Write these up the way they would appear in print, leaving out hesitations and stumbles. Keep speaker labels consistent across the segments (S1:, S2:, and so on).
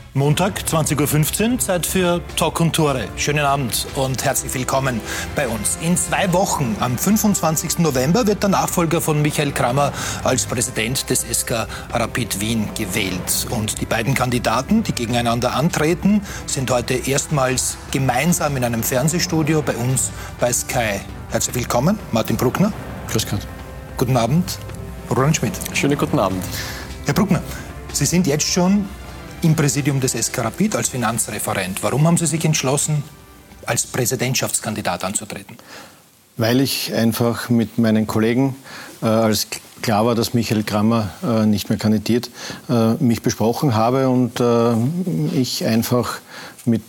S1: Montag, 20.15 Uhr, Zeit für Talk und Tore. Schönen Abend und herzlich willkommen bei uns. In 2 Wochen, am 25. November, wird der Nachfolger von Michael Krammer als Präsident des SK Rapid Wien gewählt. Und die beiden Kandidaten, die gegeneinander antreten, sind heute erstmals gemeinsam in einem Fernsehstudio bei uns bei Sky. Herzlich willkommen, Martin Bruckner.
S2: Grüß Gott.
S1: Guten Abend, Roland Schmidt.
S2: Schönen guten Abend.
S1: Herr Bruckner, Sie sind jetzt schon im Präsidium des SK Rapid als Finanzreferent. Warum haben Sie sich entschlossen, als Präsidentschaftskandidat anzutreten?
S2: Weil ich einfach mit meinen Kollegen, als klar war, dass Michael Krammer nicht mehr kandidiert, mich besprochen habe und ich einfach mit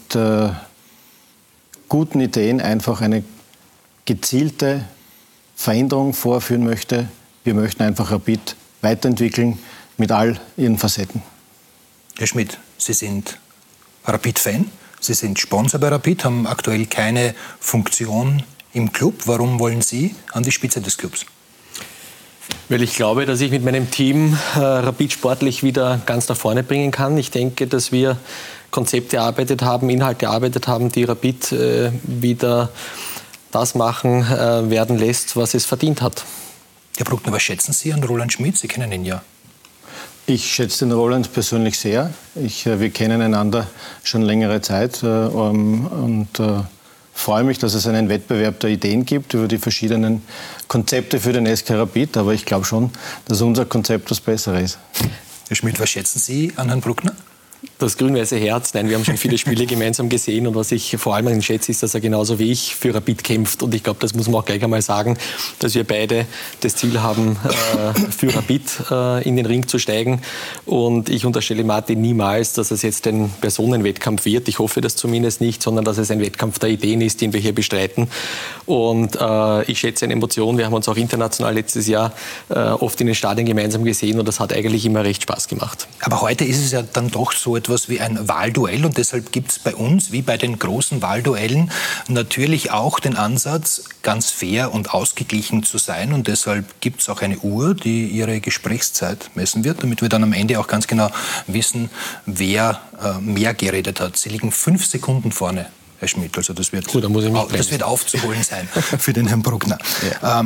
S2: guten Ideen einfach eine gezielte Veränderung vorführen möchte. Wir möchten einfach Rapid weiterentwickeln mit all ihren Facetten.
S1: Herr Schmidt, Sie sind Rapid-Fan, Sie sind Sponsor bei Rapid, haben aktuell keine Funktion im Club. Warum wollen Sie an die Spitze des Clubs?
S3: Weil ich glaube, dass ich mit meinem Team Rapid sportlich wieder ganz nach vorne bringen kann. Ich denke, dass wir Konzepte erarbeitet haben, Inhalte erarbeitet haben, die Rapid wieder das machen werden lässt, was es verdient hat.
S1: Herr Bruckner, was schätzen Sie an Roland Schmidt? Sie kennen ihn ja.
S2: Ich schätze den Roland persönlich sehr. Wir kennen einander schon längere Zeit und freue mich, dass es einen Wettbewerb der Ideen gibt über die verschiedenen Konzepte für den SK Rapid. Aber ich glaube schon, dass unser Konzept das Bessere ist.
S1: Herr Schmidt, was schätzen Sie an Herrn Bruckner?
S3: Das grün-weiße Herz. Nein, wir haben schon viele Spiele gemeinsam gesehen und was ich vor allem an ihm schätze, ist, dass er genauso wie ich für Rapid kämpft. Und ich glaube, das muss man auch gleich einmal sagen, dass wir beide das Ziel haben, für Rapid in den Ring zu steigen. Und ich unterstelle Martin niemals, dass es jetzt ein Personenwettkampf wird. Ich hoffe das zumindest nicht, sondern dass es ein Wettkampf der Ideen ist, den wir hier bestreiten. Und ich schätze eine Emotion. Wir haben uns auch international letztes Jahr oft in den Stadien gemeinsam gesehen und das hat eigentlich immer recht Spaß gemacht.
S1: Aber heute ist es ja dann doch so etwas wie ein Wahlduell und deshalb gibt es bei uns, wie bei den großen Wahlduellen, natürlich auch den Ansatz, ganz fair und ausgeglichen zu sein und deshalb gibt es auch eine Uhr, die ihre Gesprächszeit messen wird, damit wir dann am Ende auch ganz genau wissen, wer mehr geredet hat. Sie liegen 5 Sekunden vorne, Herr Schmidt, also das wird, das wird aufzuholen sein für den Herrn Bruckner. Ja.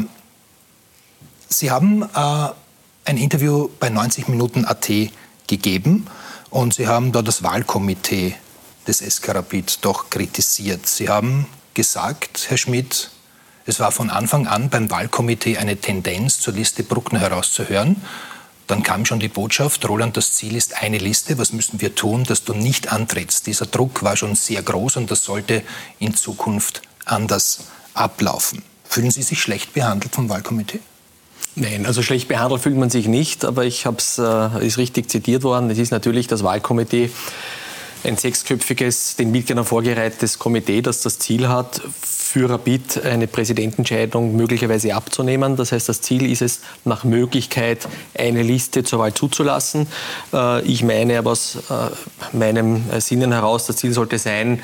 S1: Sie haben ein Interview bei 90 Minuten AT gegeben. Und Sie haben da das Wahlkomitee des SK Rapid doch kritisiert. Sie haben gesagt, Herr Schmidt, es war von Anfang an beim Wahlkomitee eine Tendenz, zur Liste Bruckner herauszuhören. Dann kam schon die Botschaft, Roland, das Ziel ist eine Liste. Was müssen wir tun, dass du nicht antrittst? Dieser Druck war schon sehr groß und das sollte in Zukunft anders ablaufen. Fühlen Sie sich schlecht behandelt vom Wahlkomitee?
S3: Nein, also schlecht behandelt fühlt man sich nicht, aber ich habe ist richtig zitiert worden. Es ist natürlich das Wahlkomitee, ein 6-köpfiges, den Mitgliedern vorgereihtes Komitee, das das Ziel hat, für Rapid eine Präsidentenentscheidung möglicherweise abzunehmen. Das heißt, das Ziel ist es, nach Möglichkeit eine Liste zur Wahl zuzulassen. Ich meine aber aus meinem Sinnen heraus, das Ziel sollte sein,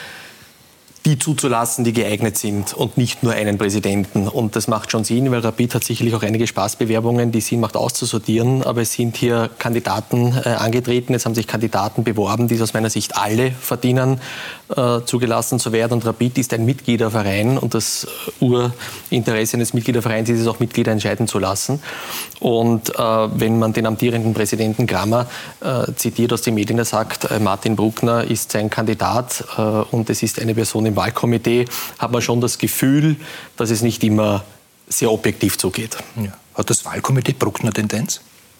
S3: die zuzulassen, die geeignet sind und nicht nur einen Präsidenten. Und das macht schon Sinn, weil Rapid hat sicherlich auch einige Spaßbewerbungen, die Sinn macht auszusortieren. Aber es sind hier Kandidaten angetreten, es haben sich Kandidaten beworben, die aus meiner Sicht alle verdienen, zugelassen zu werden. Und Rapid ist ein Mitgliederverein und das Urinteresse eines Mitgliedervereins ist es auch, Mitglieder entscheiden zu lassen. Und wenn man den amtierenden Präsidenten Krammer zitiert aus den Medien, der sagt, Martin Bruckner ist sein Kandidat und es ist eine Person im Wahlkomitee, hat man schon das Gefühl, dass es nicht immer sehr objektiv zugeht.
S1: Ja. Hat das Wahlkomitee Bruckner Tendenz?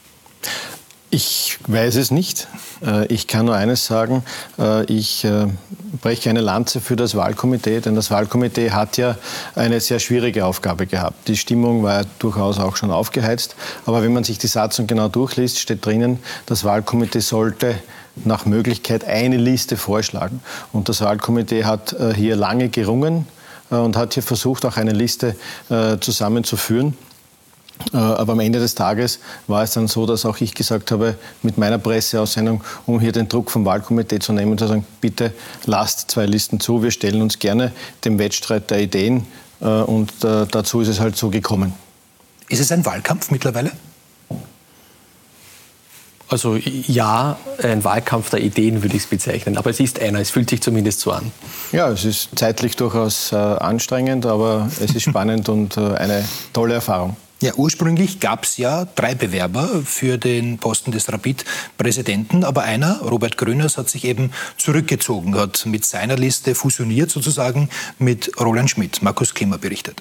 S2: Ich weiß es nicht. Ich kann nur eines sagen, ich breche eine Lanze für das Wahlkomitee, denn das Wahlkomitee hat ja eine sehr schwierige Aufgabe gehabt. Die Stimmung war durchaus auch schon aufgeheizt, aber wenn man sich die Satzung genau durchliest, steht drinnen, das Wahlkomitee sollte nach Möglichkeit eine Liste vorschlagen. Und das Wahlkomitee hat hier lange gerungen und hat hier versucht, auch eine Liste zusammenzuführen. Aber am Ende des Tages war es dann so, dass auch ich gesagt habe, mit meiner Presseaussendung, um hier den Druck vom Wahlkomitee zu nehmen und zu sagen, bitte lasst 2 Listen zu, wir stellen uns gerne dem Wettstreit der Ideen und dazu ist es halt so gekommen.
S1: Ist es ein Wahlkampf mittlerweile?
S3: Also ja, ein Wahlkampf der Ideen würde ich es bezeichnen. Aber es ist einer, es fühlt sich zumindest so an.
S2: Ja, es ist zeitlich durchaus anstrengend, aber es ist spannend und eine tolle Erfahrung.
S1: Ja, ursprünglich gab es ja 3 Bewerber für den Posten des Rapid-Präsidenten, aber einer, Robert Grüners, hat sich eben zurückgezogen, hat mit seiner Liste fusioniert sozusagen mit Roland Schmidt. Markus Klimmer berichtet.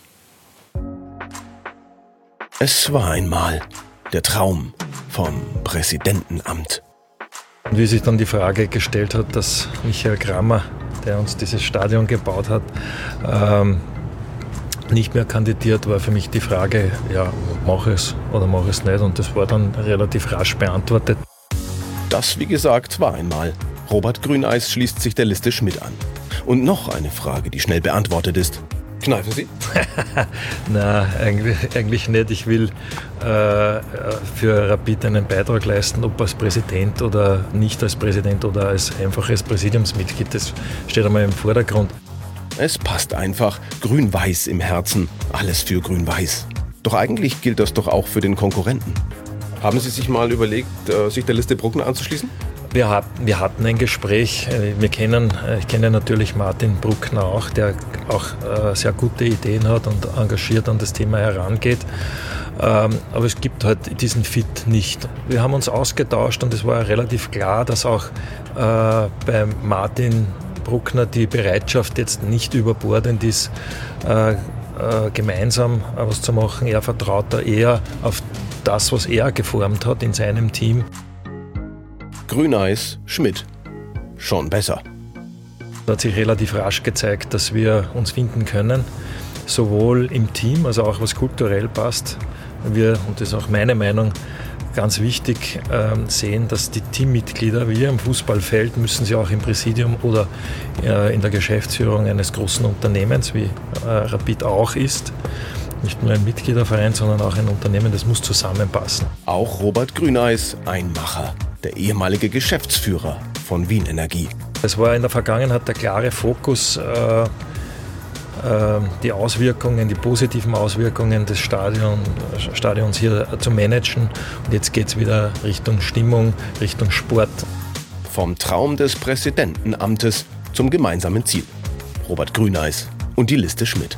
S4: Es war einmal der Traum vom Präsidentenamt.
S5: Wie sich dann die Frage gestellt hat, dass Michael Kramer, der uns dieses Stadion gebaut hat, nicht mehr kandidiert, war für mich die Frage, ja, mache ich es oder mache ich es nicht. Und das war dann relativ rasch beantwortet.
S4: Das, wie gesagt, war einmal. Robert Grüneis schließt sich der Liste Schmidt an. Und noch eine Frage, die schnell beantwortet ist. Kneifen Sie?
S5: Na, eigentlich nicht. Ich will für Rapid einen Beitrag leisten, ob als Präsident oder nicht als Präsident oder als einfaches Präsidiumsmitglied. Das steht einmal im Vordergrund.
S4: Es passt einfach. Grün-Weiß im Herzen. Alles für Grün-Weiß. Doch eigentlich gilt das doch auch für den Konkurrenten. Haben Sie sich mal überlegt, sich der Liste Bruckner anzuschließen?
S5: Wir hatten ein Gespräch. Ich kenne natürlich Martin Bruckner auch, der auch sehr gute Ideen hat und engagiert an das Thema herangeht. Aber es gibt halt diesen Fit nicht. Wir haben uns ausgetauscht und es war relativ klar, dass auch bei Martin Bruckner die Bereitschaft jetzt nicht überbordend ist, gemeinsam was zu machen. Er vertraut da eher auf das, was er geformt hat in seinem Team.
S4: Grüneis, Schmidt. Schon besser.
S5: Es hat sich relativ rasch gezeigt, dass wir uns finden können, sowohl im Team, also auch was kulturell passt. Wir, und das ist auch meine Meinung, ganz wichtig sehen, dass die Teammitglieder, wie im Fußballfeld, müssen sie auch im Präsidium oder in der Geschäftsführung eines großen Unternehmens, wie Rapid auch ist, nicht nur ein Mitgliederverein, sondern auch ein Unternehmen, das muss zusammenpassen.
S4: Auch Robert Grüneis, ein Macher, der ehemalige Geschäftsführer von Wien Energie.
S5: Es war in der Vergangenheit der klare Fokus, die Auswirkungen, die positiven Auswirkungen des Stadions hier zu managen. Und jetzt geht es wieder Richtung Stimmung, Richtung Sport.
S4: Vom Traum des Präsidentenamtes zum gemeinsamen Ziel. Robert Grüneis und die Liste Schmidt.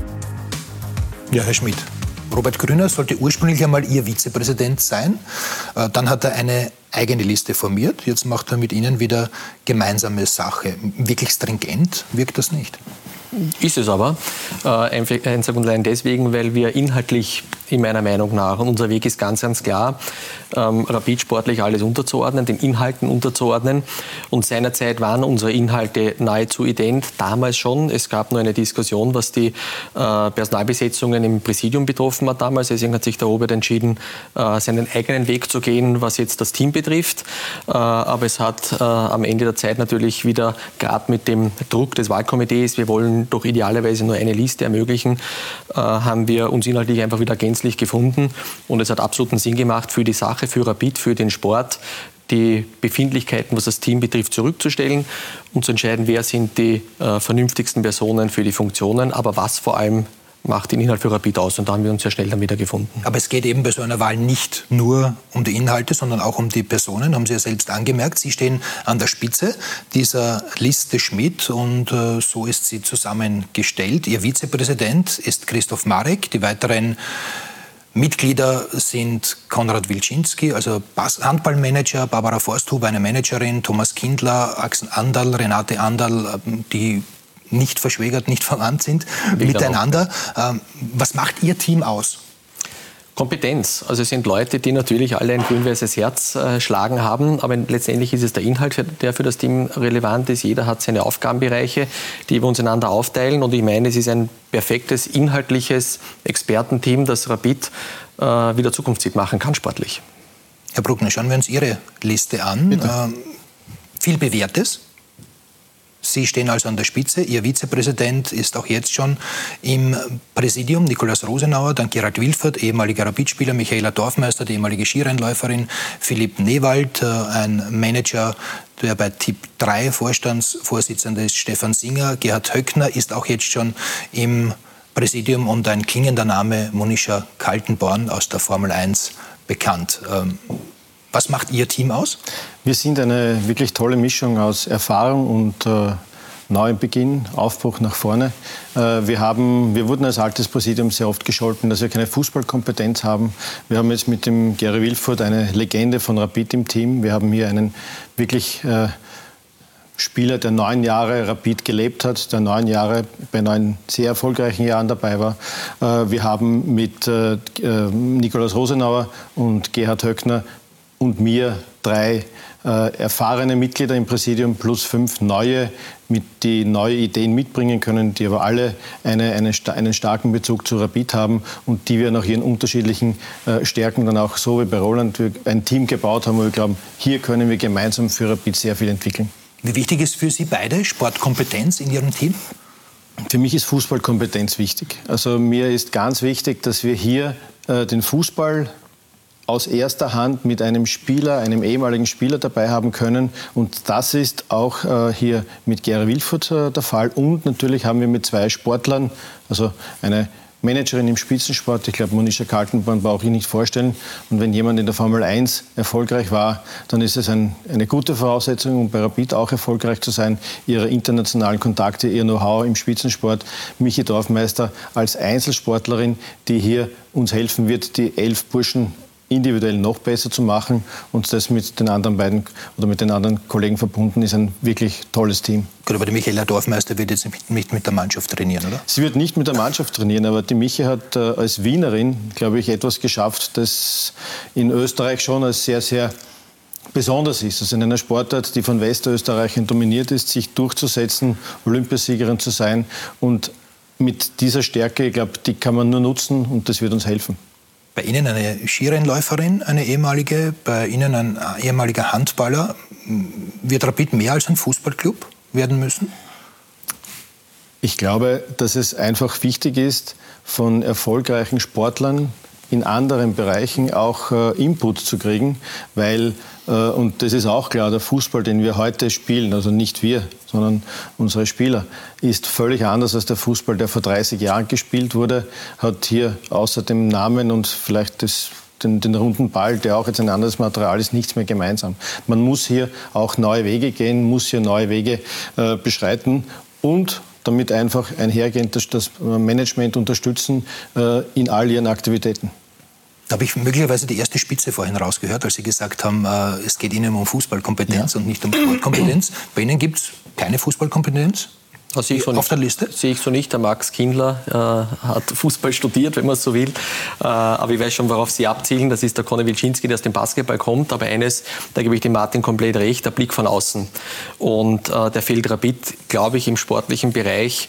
S1: Ja, Herr Schmidt, Robert Grüner sollte ursprünglich einmal Ihr Vizepräsident sein. Dann hat er eine eigene Liste formiert. Jetzt macht er mit Ihnen wieder gemeinsame Sache. Wirklich stringent wirkt das nicht.
S3: Ist es aber. Einzig und allein deswegen, weil wir inhaltlich, in meiner Meinung nach, und unser Weg ist ganz, ganz klar, Rapid sportlich alles unterzuordnen, den Inhalten unterzuordnen. Und seinerzeit waren unsere Inhalte nahezu ident, damals schon. Es gab nur eine Diskussion, was die Personalbesetzungen im Präsidium betroffen hat damals. Deswegen hat sich der Robert entschieden, seinen eigenen Weg zu gehen, was jetzt das Team betrifft. Aber es hat am Ende der Zeit natürlich wieder, gerade mit dem Druck des Wahlkomitees, wir wollen doch idealerweise nur eine Liste ermöglichen, haben wir uns inhaltlich einfach wieder gänzlich gefunden. Und es hat absoluten Sinn gemacht für die Sache, für Rapid, für den Sport, die Befindlichkeiten, was das Team betrifft, zurückzustellen und zu entscheiden, wer sind die vernünftigsten Personen für die Funktionen, aber was vor allem macht den Inhalt für Rapid aus. Und da haben wir uns sehr schnell dann wieder gefunden.
S1: Aber es geht eben bei so einer Wahl nicht nur um die Inhalte, sondern auch um die Personen, haben Sie ja selbst angemerkt. Sie stehen an der Spitze dieser Liste Schmidt und so ist sie zusammengestellt. Ihr Vizepräsident ist Christoph Marek. Die weiteren Mitglieder sind Konrad Wilczynski, also Handballmanager, Barbara Forsthuber, eine Managerin, Thomas Kindler, Axel Anderl, Renate Anderl, die nicht verschwägert, nicht verwandt sind, miteinander. Was macht Ihr Team aus?
S3: Kompetenz. Also es sind Leute, die natürlich alle ein grün-weißes Herz schlagen haben, aber letztendlich ist es der Inhalt, der für das Team relevant ist. Jeder hat seine Aufgabenbereiche, die wir uns einander aufteilen. Und ich meine, es ist ein perfektes, inhaltliches Expertenteam, das Rapid wieder zukunftsfit machen kann, sportlich.
S1: Herr Bruckner, schauen wir uns Ihre Liste an. Viel Bewährtes. Sie stehen also an der Spitze. Ihr Vizepräsident ist auch jetzt schon im Präsidium, Nikolaus Rosenauer, dann Gerald Wilfert, ehemaliger Rapid-Spieler, Michaela Dorfmeister, die ehemalige Skirennläuferin, Philipp Newald, ein Manager, der bei Tipp 3 Vorstandsvorsitzender ist, Stefan Singer, Gerhard Höckner ist auch jetzt schon im Präsidium und ein klingender Name, Monisha Kaltenborn aus der Formel 1 bekannt. Was macht Ihr Team aus?
S2: Wir sind eine wirklich tolle Mischung aus Erfahrung und neuem Beginn, Aufbruch nach vorne. Wir wurden als altes Präsidium sehr oft gescholten, dass wir keine Fußballkompetenz haben. Wir haben jetzt mit dem Gary Wilford eine Legende von Rapid im Team. Wir haben hier einen wirklich Spieler, der 9 Jahre Rapid gelebt hat, der 9 Jahre bei 9 sehr erfolgreichen Jahren dabei war. Wir haben mit Nikolaus Rosenauer und Gerhard Höckner und mir 3 erfahrene Mitglieder im Präsidium plus 5 neue, die neue Ideen mitbringen können, die aber alle einen starken Bezug zu Rapid haben und die wir nach ihren unterschiedlichen Stärken dann auch so wie bei Roland ein Team gebaut haben, wo wir glauben, hier können wir gemeinsam für Rapid sehr viel entwickeln.
S1: Wie wichtig ist für Sie beide Sportkompetenz in Ihrem Team?
S2: Für mich ist Fußballkompetenz wichtig. Also mir ist ganz wichtig, dass wir hier den Fußball aus erster Hand mit einem Spieler, einem ehemaligen Spieler dabei haben können. Und das ist auch hier mit Gary Wilford der Fall. Und natürlich haben wir mit 2 Sportlern, also eine Managerin im Spitzensport, ich glaube, Monisha Kaltenborn brauche ich nicht vorstellen. Und wenn jemand in der Formel 1 erfolgreich war, dann ist es eine gute Voraussetzung, um bei Rapid auch erfolgreich zu sein. Ihre internationalen Kontakte, ihr Know-how im Spitzensport. Michi Dorfmeister als Einzelsportlerin, die hier uns helfen wird, die 11 Burschen individuell noch besser zu machen, und das mit den anderen beiden oder mit den anderen Kollegen verbunden ist ein wirklich tolles Team.
S1: Gut, aber die Michaela Dorfmeister wird jetzt nicht mit der Mannschaft trainieren, oder?
S2: Sie wird nicht mit der Mannschaft trainieren, aber die Michi hat als Wienerin, glaube ich, etwas geschafft, das in Österreich schon als sehr, sehr besonders ist. Also in einer Sportart, die von Westösterreichern dominiert ist, sich durchzusetzen, Olympiasiegerin zu sein, und mit dieser Stärke, ich glaube, die kann man nur nutzen, und das wird uns helfen.
S1: Bei Ihnen eine Skirennläuferin, eine ehemalige, bei Ihnen ein ehemaliger Handballer. Wird Rapid mehr als ein Fußballclub werden müssen?
S2: Ich glaube, dass es einfach wichtig ist, von erfolgreichen Sportlern in anderen Bereichen auch Input zu kriegen, weil, und das ist auch klar, der Fußball, den wir heute spielen, also nicht wir, sondern unsere Spieler, ist völlig anders als der Fußball, der vor 30 Jahren gespielt wurde, hat hier außer dem Namen und vielleicht den runden Ball, der auch jetzt ein anderes Material ist, nichts mehr gemeinsam. Man muss hier auch neue Wege gehen, muss hier neue Wege beschreiten und damit einfach einhergehend das Management unterstützen in all ihren Aktivitäten.
S1: Da habe ich möglicherweise die erste Spitze vorhin rausgehört, als Sie gesagt haben, es geht Ihnen um Fußballkompetenz und nicht um Sportkompetenz. Bei Ihnen gibt es keine Fußballkompetenz?
S3: Also ich so
S1: auf der Liste?
S3: Sehe ich so nicht. Der Max Kindler hat Fußball studiert, wenn man es so will. Aber ich weiß schon, worauf Sie abzielen. Das ist der Conny Wilczynski, der aus dem Basketball kommt. Aber eines, da gebe ich dem Martin komplett recht, der Blick von außen. Und der fehlt Rapid, glaube ich, im sportlichen Bereich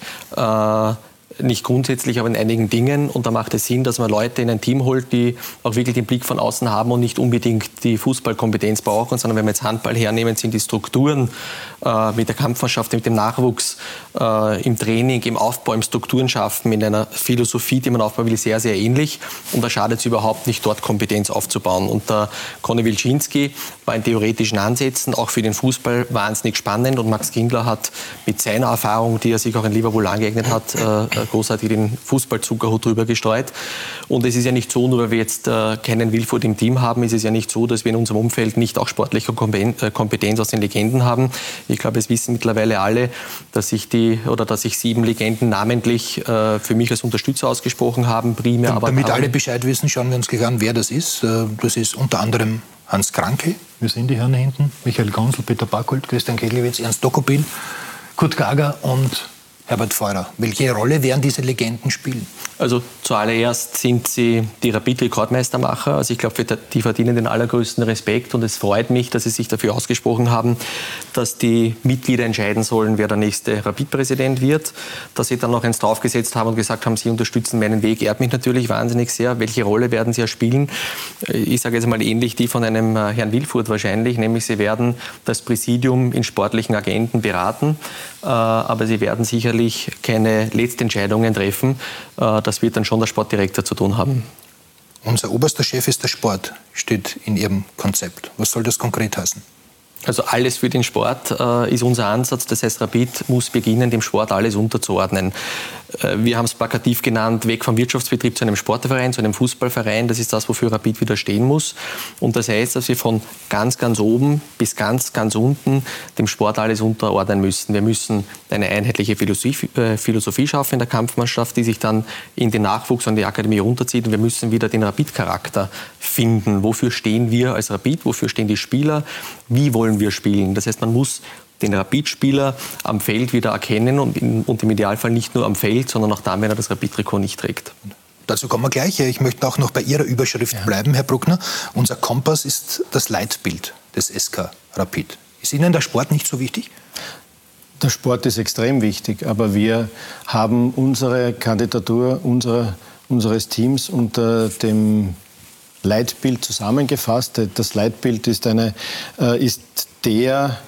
S3: nicht grundsätzlich, aber in einigen Dingen. Und da macht es Sinn, dass man Leute in ein Team holt, die auch wirklich den Blick von außen haben und nicht unbedingt die Fußballkompetenz brauchen, sondern wenn wir jetzt Handball hernehmen, sind die Strukturen mit der Kampfmannschaft, mit dem Nachwuchs, im Training, im Aufbau, im Strukturen schaffen, in einer Philosophie, die man aufbauen will, sehr, sehr ähnlich. Und da schadet es überhaupt nicht, dort Kompetenz aufzubauen. Und der Conny Wilczynski war in theoretischen Ansätzen auch für den Fußball wahnsinnig spannend. Und Max Kindler hat mit seiner Erfahrung, die er sich auch in Liverpool angeeignet hat, großartig den Fußballzuckerhut drüber gestreut. Und es ist ja nicht so, nur weil wir jetzt keinen Wilford im Team haben, ist es ja nicht so, dass wir in unserem Umfeld nicht auch sportliche Kompetenz aus den Legenden haben. Ich glaube, es wissen mittlerweile alle, dass sich 7 Legenden namentlich für mich als Unterstützer ausgesprochen haben, primär.
S1: Damit alle Bescheid wissen, schauen wir uns gleich an, wer das ist. Das ist unter anderem Hans Kranke, wir sehen die Herren hinten, Michael Gansl, Peter Backholt, Christian Keglewitz, Ernst Dokopil, Kurt Gager und Herbert Feurer. Welche Rolle werden diese Legenden spielen?
S3: Also zuallererst sind sie die Rapid-Rekordmeistermacher. Also ich glaube, die verdienen den allergrößten Respekt. Und es freut mich, dass sie sich dafür ausgesprochen haben, dass die Mitglieder entscheiden sollen, wer der nächste Rapid-Präsident wird. Dass sie dann noch eins draufgesetzt haben und gesagt haben, sie unterstützen meinen Weg, ehrt mich natürlich wahnsinnig sehr. Welche Rolle werden sie ja spielen? Ich sage jetzt mal ähnlich die von einem Herrn Wilfurt wahrscheinlich. Nämlich sie werden das Präsidium in sportlichen Agenten beraten. Aber sie werden sicherlich keine Letztentscheidungen treffen. Das wird dann schon der Sportdirektor zu tun haben.
S1: Unser oberster Chef ist der Sport, steht in Ihrem Konzept. Was soll das konkret heißen?
S3: Also alles für den Sport ist unser Ansatz. Das heißt, Rapid muss beginnen, dem Sport alles unterzuordnen. Wir haben es plakativ genannt, weg vom Wirtschaftsbetrieb zu einem Sportverein, zu einem Fußballverein. Das ist das, wofür Rapid wieder stehen muss. Und das heißt, dass wir von ganz, ganz oben bis ganz, ganz unten dem Sport alles unterordnen müssen. Wir müssen eine einheitliche Philosophie schaffen in der Kampfmannschaft, die sich dann in den Nachwuchs und die Akademie runterzieht. Und wir müssen wieder den Rapid-Charakter finden. Wofür stehen wir als Rapid? Wofür stehen die Spieler? Wie wollen wir spielen? Das heißt, man muss den Rapid-Spieler am Feld wieder erkennen und im Idealfall nicht nur am Feld, sondern auch dann, wenn er das Rapid-Trikot nicht trägt.
S1: Dazu kommen wir gleich. Ich möchte auch noch bei Ihrer Überschrift bleiben, Herr Bruckner. Unser Kompass ist das Leitbild des SK Rapid. Ist Ihnen der Sport nicht so wichtig?
S2: Der Sport ist extrem wichtig, aber wir haben unsere Kandidatur unseres Teams unter dem Leitbild zusammengefasst. Das Leitbild ist der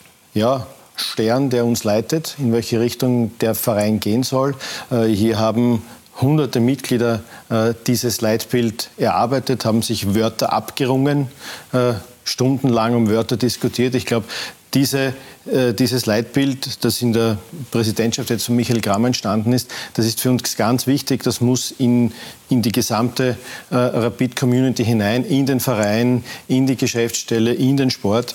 S2: Stern, der uns leitet, in welche Richtung der Verein gehen soll. Hier haben hunderte Mitglieder dieses Leitbild erarbeitet, haben sich Wörter abgerungen, stundenlang um Wörter diskutiert. Ich glaube, dieses Leitbild, das in der Präsidentschaft jetzt von Michael Gramm entstanden ist, das ist für uns ganz wichtig. Das muss in die gesamte Rapid-Community hinein, in den Verein, in die Geschäftsstelle, in den Sport.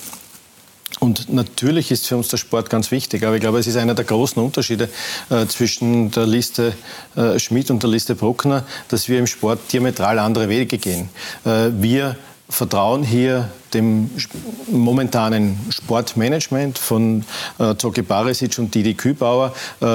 S2: Und natürlich ist für uns der Sport ganz wichtig, aber ich glaube, es ist einer der großen Unterschiede zwischen der Liste Schmidt und der Liste Bruckner, dass wir im Sport diametral andere Wege gehen. Wir vertrauen hier dem momentanen Sportmanagement von Zoki Barisic und Didi Kübauer.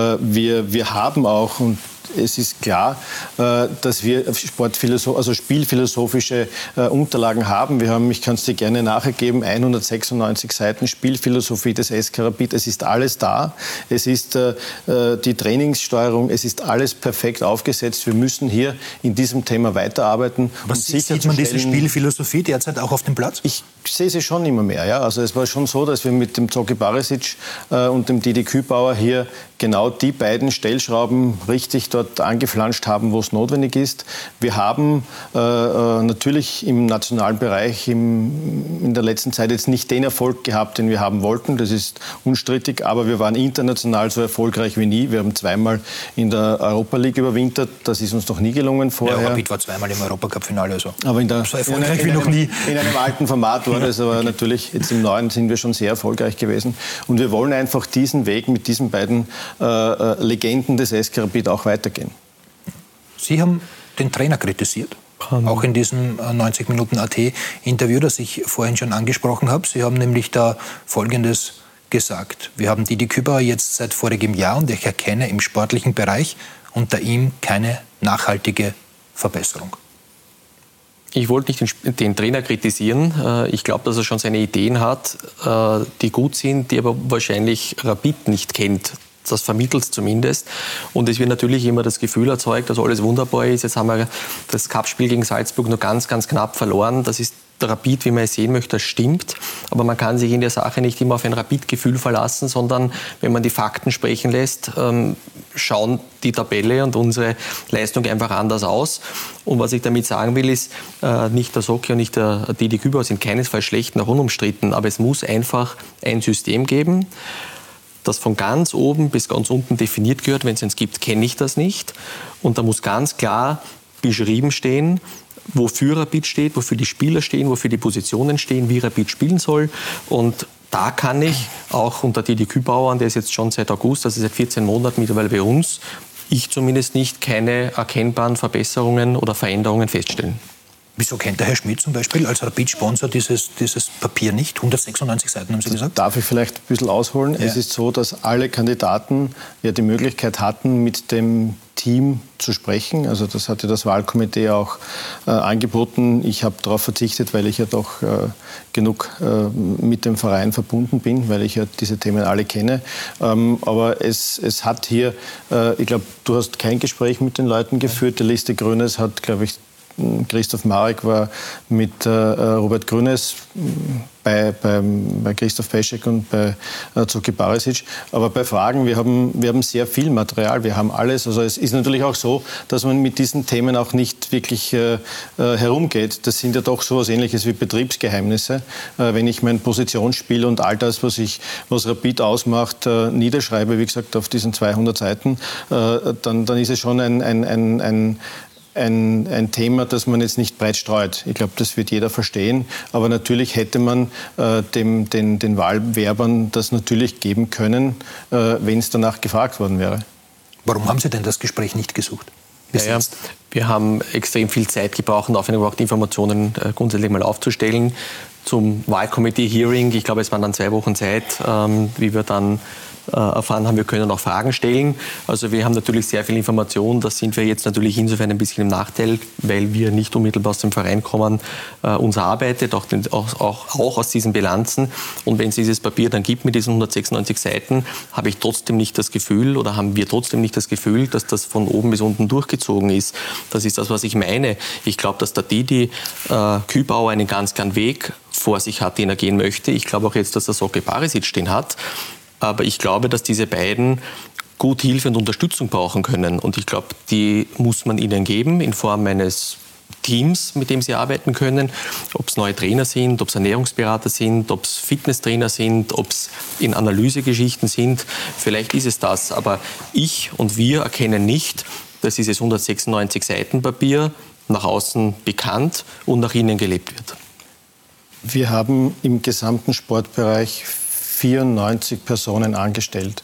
S2: Wir haben auch, und es ist klar, dass wir spielphilosophische Unterlagen haben. Wir haben, ich kann es dir gerne nachgeben, 196 Seiten Spielphilosophie des SK Rapid. Es ist alles da. Es ist die Trainingssteuerung. Es ist alles perfekt aufgesetzt. Wir müssen hier in diesem Thema weiterarbeiten.
S1: Was sieht man diese Spielphilosophie derzeit auch auf dem Platz?
S2: Ich sehe sie schon immer mehr. Ja? Also es war schon so, dass wir mit dem Zoki Barisic und dem Didi Kübauer hier genau die beiden Stellschrauben richtig dort angeflanscht haben, wo es notwendig ist. Wir haben natürlich im nationalen Bereich in der letzten Zeit jetzt nicht den Erfolg gehabt, den wir haben wollten. Das ist unstrittig, aber wir waren international so erfolgreich wie nie. Wir haben zweimal in der Europa League überwintert. Das ist uns noch nie gelungen vorher.
S1: Ja, Rapid war zweimal im Europacup-Finale. Also.
S2: Aber
S1: so erfolgreich wie noch nie.
S2: In einem alten Format war das, aber natürlich jetzt im neuen sind wir schon sehr erfolgreich gewesen. Und wir wollen einfach diesen Weg mit diesen beiden Legenden des SK Rapid auch weitergehen.
S1: Sie haben den Trainer kritisiert, auch in diesem 90 Minuten AT-Interview, das ich vorhin schon angesprochen habe. Sie haben nämlich da Folgendes gesagt. Wir haben Didi Kübauer jetzt seit vorigem Jahr und ich erkenne im sportlichen Bereich unter ihm keine nachhaltige Verbesserung.
S3: Ich wollte nicht den Trainer kritisieren. Ich glaube, dass er schon seine Ideen hat, die gut sind, die aber wahrscheinlich Rapid nicht kennt. Das vermittelt zumindest. Und es wird natürlich immer das Gefühl erzeugt, dass alles wunderbar ist. Jetzt haben wir das Cup-Spiel gegen Salzburg nur ganz, ganz knapp verloren. Das ist der Rapid, wie man es sehen möchte, das stimmt. Aber man kann sich in der Sache nicht immer auf ein Rapid-Gefühl verlassen, sondern wenn man die Fakten sprechen lässt, schauen die Tabelle und unsere Leistung einfach anders aus. Und was ich damit sagen will, ist, nicht der Zoki und nicht der Didi Kübauer sind keinesfalls schlecht und unumstritten, aber es muss einfach ein System geben, das von ganz oben bis ganz unten definiert gehört. Wenn es eins gibt, kenne ich das nicht. Und da muss ganz klar beschrieben stehen, wofür Rapid steht, wofür die Spieler stehen, wofür die Positionen stehen, wie Rapid spielen soll. Und da kann ich auch unter Didi Kübauer, der ist jetzt schon seit August, also seit 14 Monaten mittlerweile bei uns, ich zumindest nicht, keine erkennbaren Verbesserungen oder Veränderungen feststellen.
S1: Wieso kennt der Herr Schmidt zum Beispiel als Rapid-Sponsor dieses Papier nicht? 196 Seiten, haben Sie gesagt?
S2: Darf ich vielleicht ein bisschen ausholen? Ja. Es ist so, dass alle Kandidaten ja die Möglichkeit hatten, mit dem Team zu sprechen. Also das hatte das Wahlkomitee auch angeboten. Ich habe darauf verzichtet, weil ich ja doch genug mit dem Verein verbunden bin, weil ich ja diese Themen alle kenne. Aber es hat hier, ich glaube, du hast kein Gespräch mit den Leuten geführt. Die Liste Grünes hat, glaube ich, Christoph Marek war mit Robert Grünes bei Christoph Peschek und bei Zuki Barisic. Aber bei Fragen, wir haben sehr viel Material, wir haben alles. Also es ist natürlich auch so, dass man mit diesen Themen auch nicht wirklich herumgeht. Das sind ja doch so etwas Ähnliches wie Betriebsgeheimnisse. Wenn ich mein Positionsspiel und all das, was Rapid ausmacht, niederschreibe, wie gesagt, auf diesen 200 Seiten, dann ist es schon ein Thema, das man jetzt nicht breit streut. Ich glaube, das wird jeder verstehen. Aber natürlich hätte man den Wahlwerbern das natürlich geben können, wenn es danach gefragt worden wäre.
S1: Warum haben Sie denn das Gespräch nicht gesucht?
S3: Ja, wir haben extrem viel Zeit gebraucht, auch die Informationen grundsätzlich mal aufzustellen. Zum Wahlkomitee-Hearing, ich glaube, es waren dann 2 Wochen Zeit, wie wir dann erfahren haben, wir können auch Fragen stellen. Also wir haben natürlich sehr viel Information. Da sind wir jetzt natürlich insofern ein bisschen im Nachteil, weil wir nicht unmittelbar aus dem Verein kommen. Uns arbeitet auch aus diesen Bilanzen. Und wenn es dieses Papier dann gibt mit diesen 196 Seiten, habe ich trotzdem nicht das Gefühl oder haben wir trotzdem nicht das Gefühl, dass das von oben bis unten durchgezogen ist. Das ist das, was ich meine. Ich glaube, dass der Didi Kübauer einen ganz klaren Weg vor sich hat, den er gehen möchte. Ich glaube auch jetzt, dass er Zuki Barisic stehen hat. Aber ich glaube, dass diese beiden gut Hilfe und Unterstützung brauchen können. Und ich glaube, die muss man ihnen geben in Form eines Teams, mit dem sie arbeiten können. Ob es neue Trainer sind, ob es Ernährungsberater sind, ob es Fitnesstrainer sind, ob es in Analysegeschichten sind. Vielleicht ist es das. Aber ich und wir erkennen nicht, dass dieses 196 Seiten Papier nach außen bekannt und nach innen gelebt wird.
S2: Wir haben im gesamten Sportbereich 94 Personen angestellt.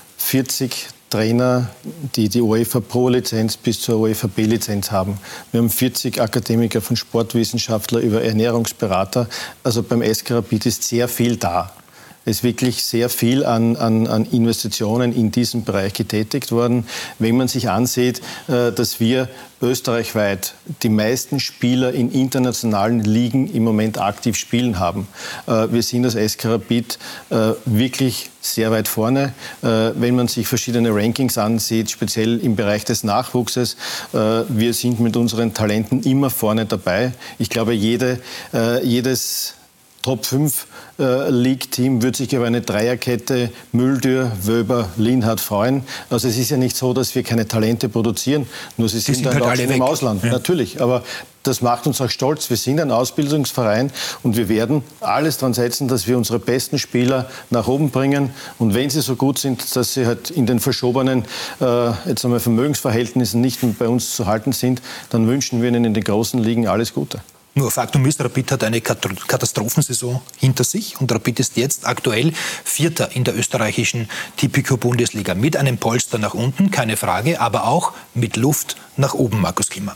S2: 40 Trainer, die die UEFA Pro-Lizenz bis zur UEFA B-Lizenz haben. Wir haben 40 Akademiker von Sportwissenschaftler über Ernährungsberater. Also beim SK Rapid ist sehr viel da. Es ist wirklich sehr viel an Investitionen in diesem Bereich getätigt worden. Wenn man sich ansieht, dass wir österreichweit die meisten Spieler in internationalen Ligen im Moment aktiv spielen haben. Wir sind als SK Rapid wirklich sehr weit vorne. Wenn man sich verschiedene Rankings ansieht, speziell im Bereich des Nachwuchses, wir sind mit unseren Talenten immer vorne dabei. Ich glaube, jedes Top 5 League-Team würde sich über eine Dreierkette Müldür, Wöber, Lienhardt freuen. Also es ist ja nicht so, dass wir keine Talente produzieren, nur sie sind dann auch schon im Ausland. Ja. Natürlich, aber das macht uns auch stolz. Wir sind ein Ausbildungsverein und wir werden alles daran setzen, dass wir unsere besten Spieler nach oben bringen. Und wenn sie so gut sind, dass sie halt in den verschobenen Vermögensverhältnissen nicht mehr bei uns zu halten sind, dann wünschen wir ihnen in den großen Ligen alles Gute.
S1: Nur Faktum ist, Rapid hat eine Katastrophensaison hinter sich und Rapid ist jetzt aktuell Vierter in der österreichischen Tipico-Bundesliga. Mit einem Polster nach unten, keine Frage, aber auch mit Luft nach oben, Markus Kimmer.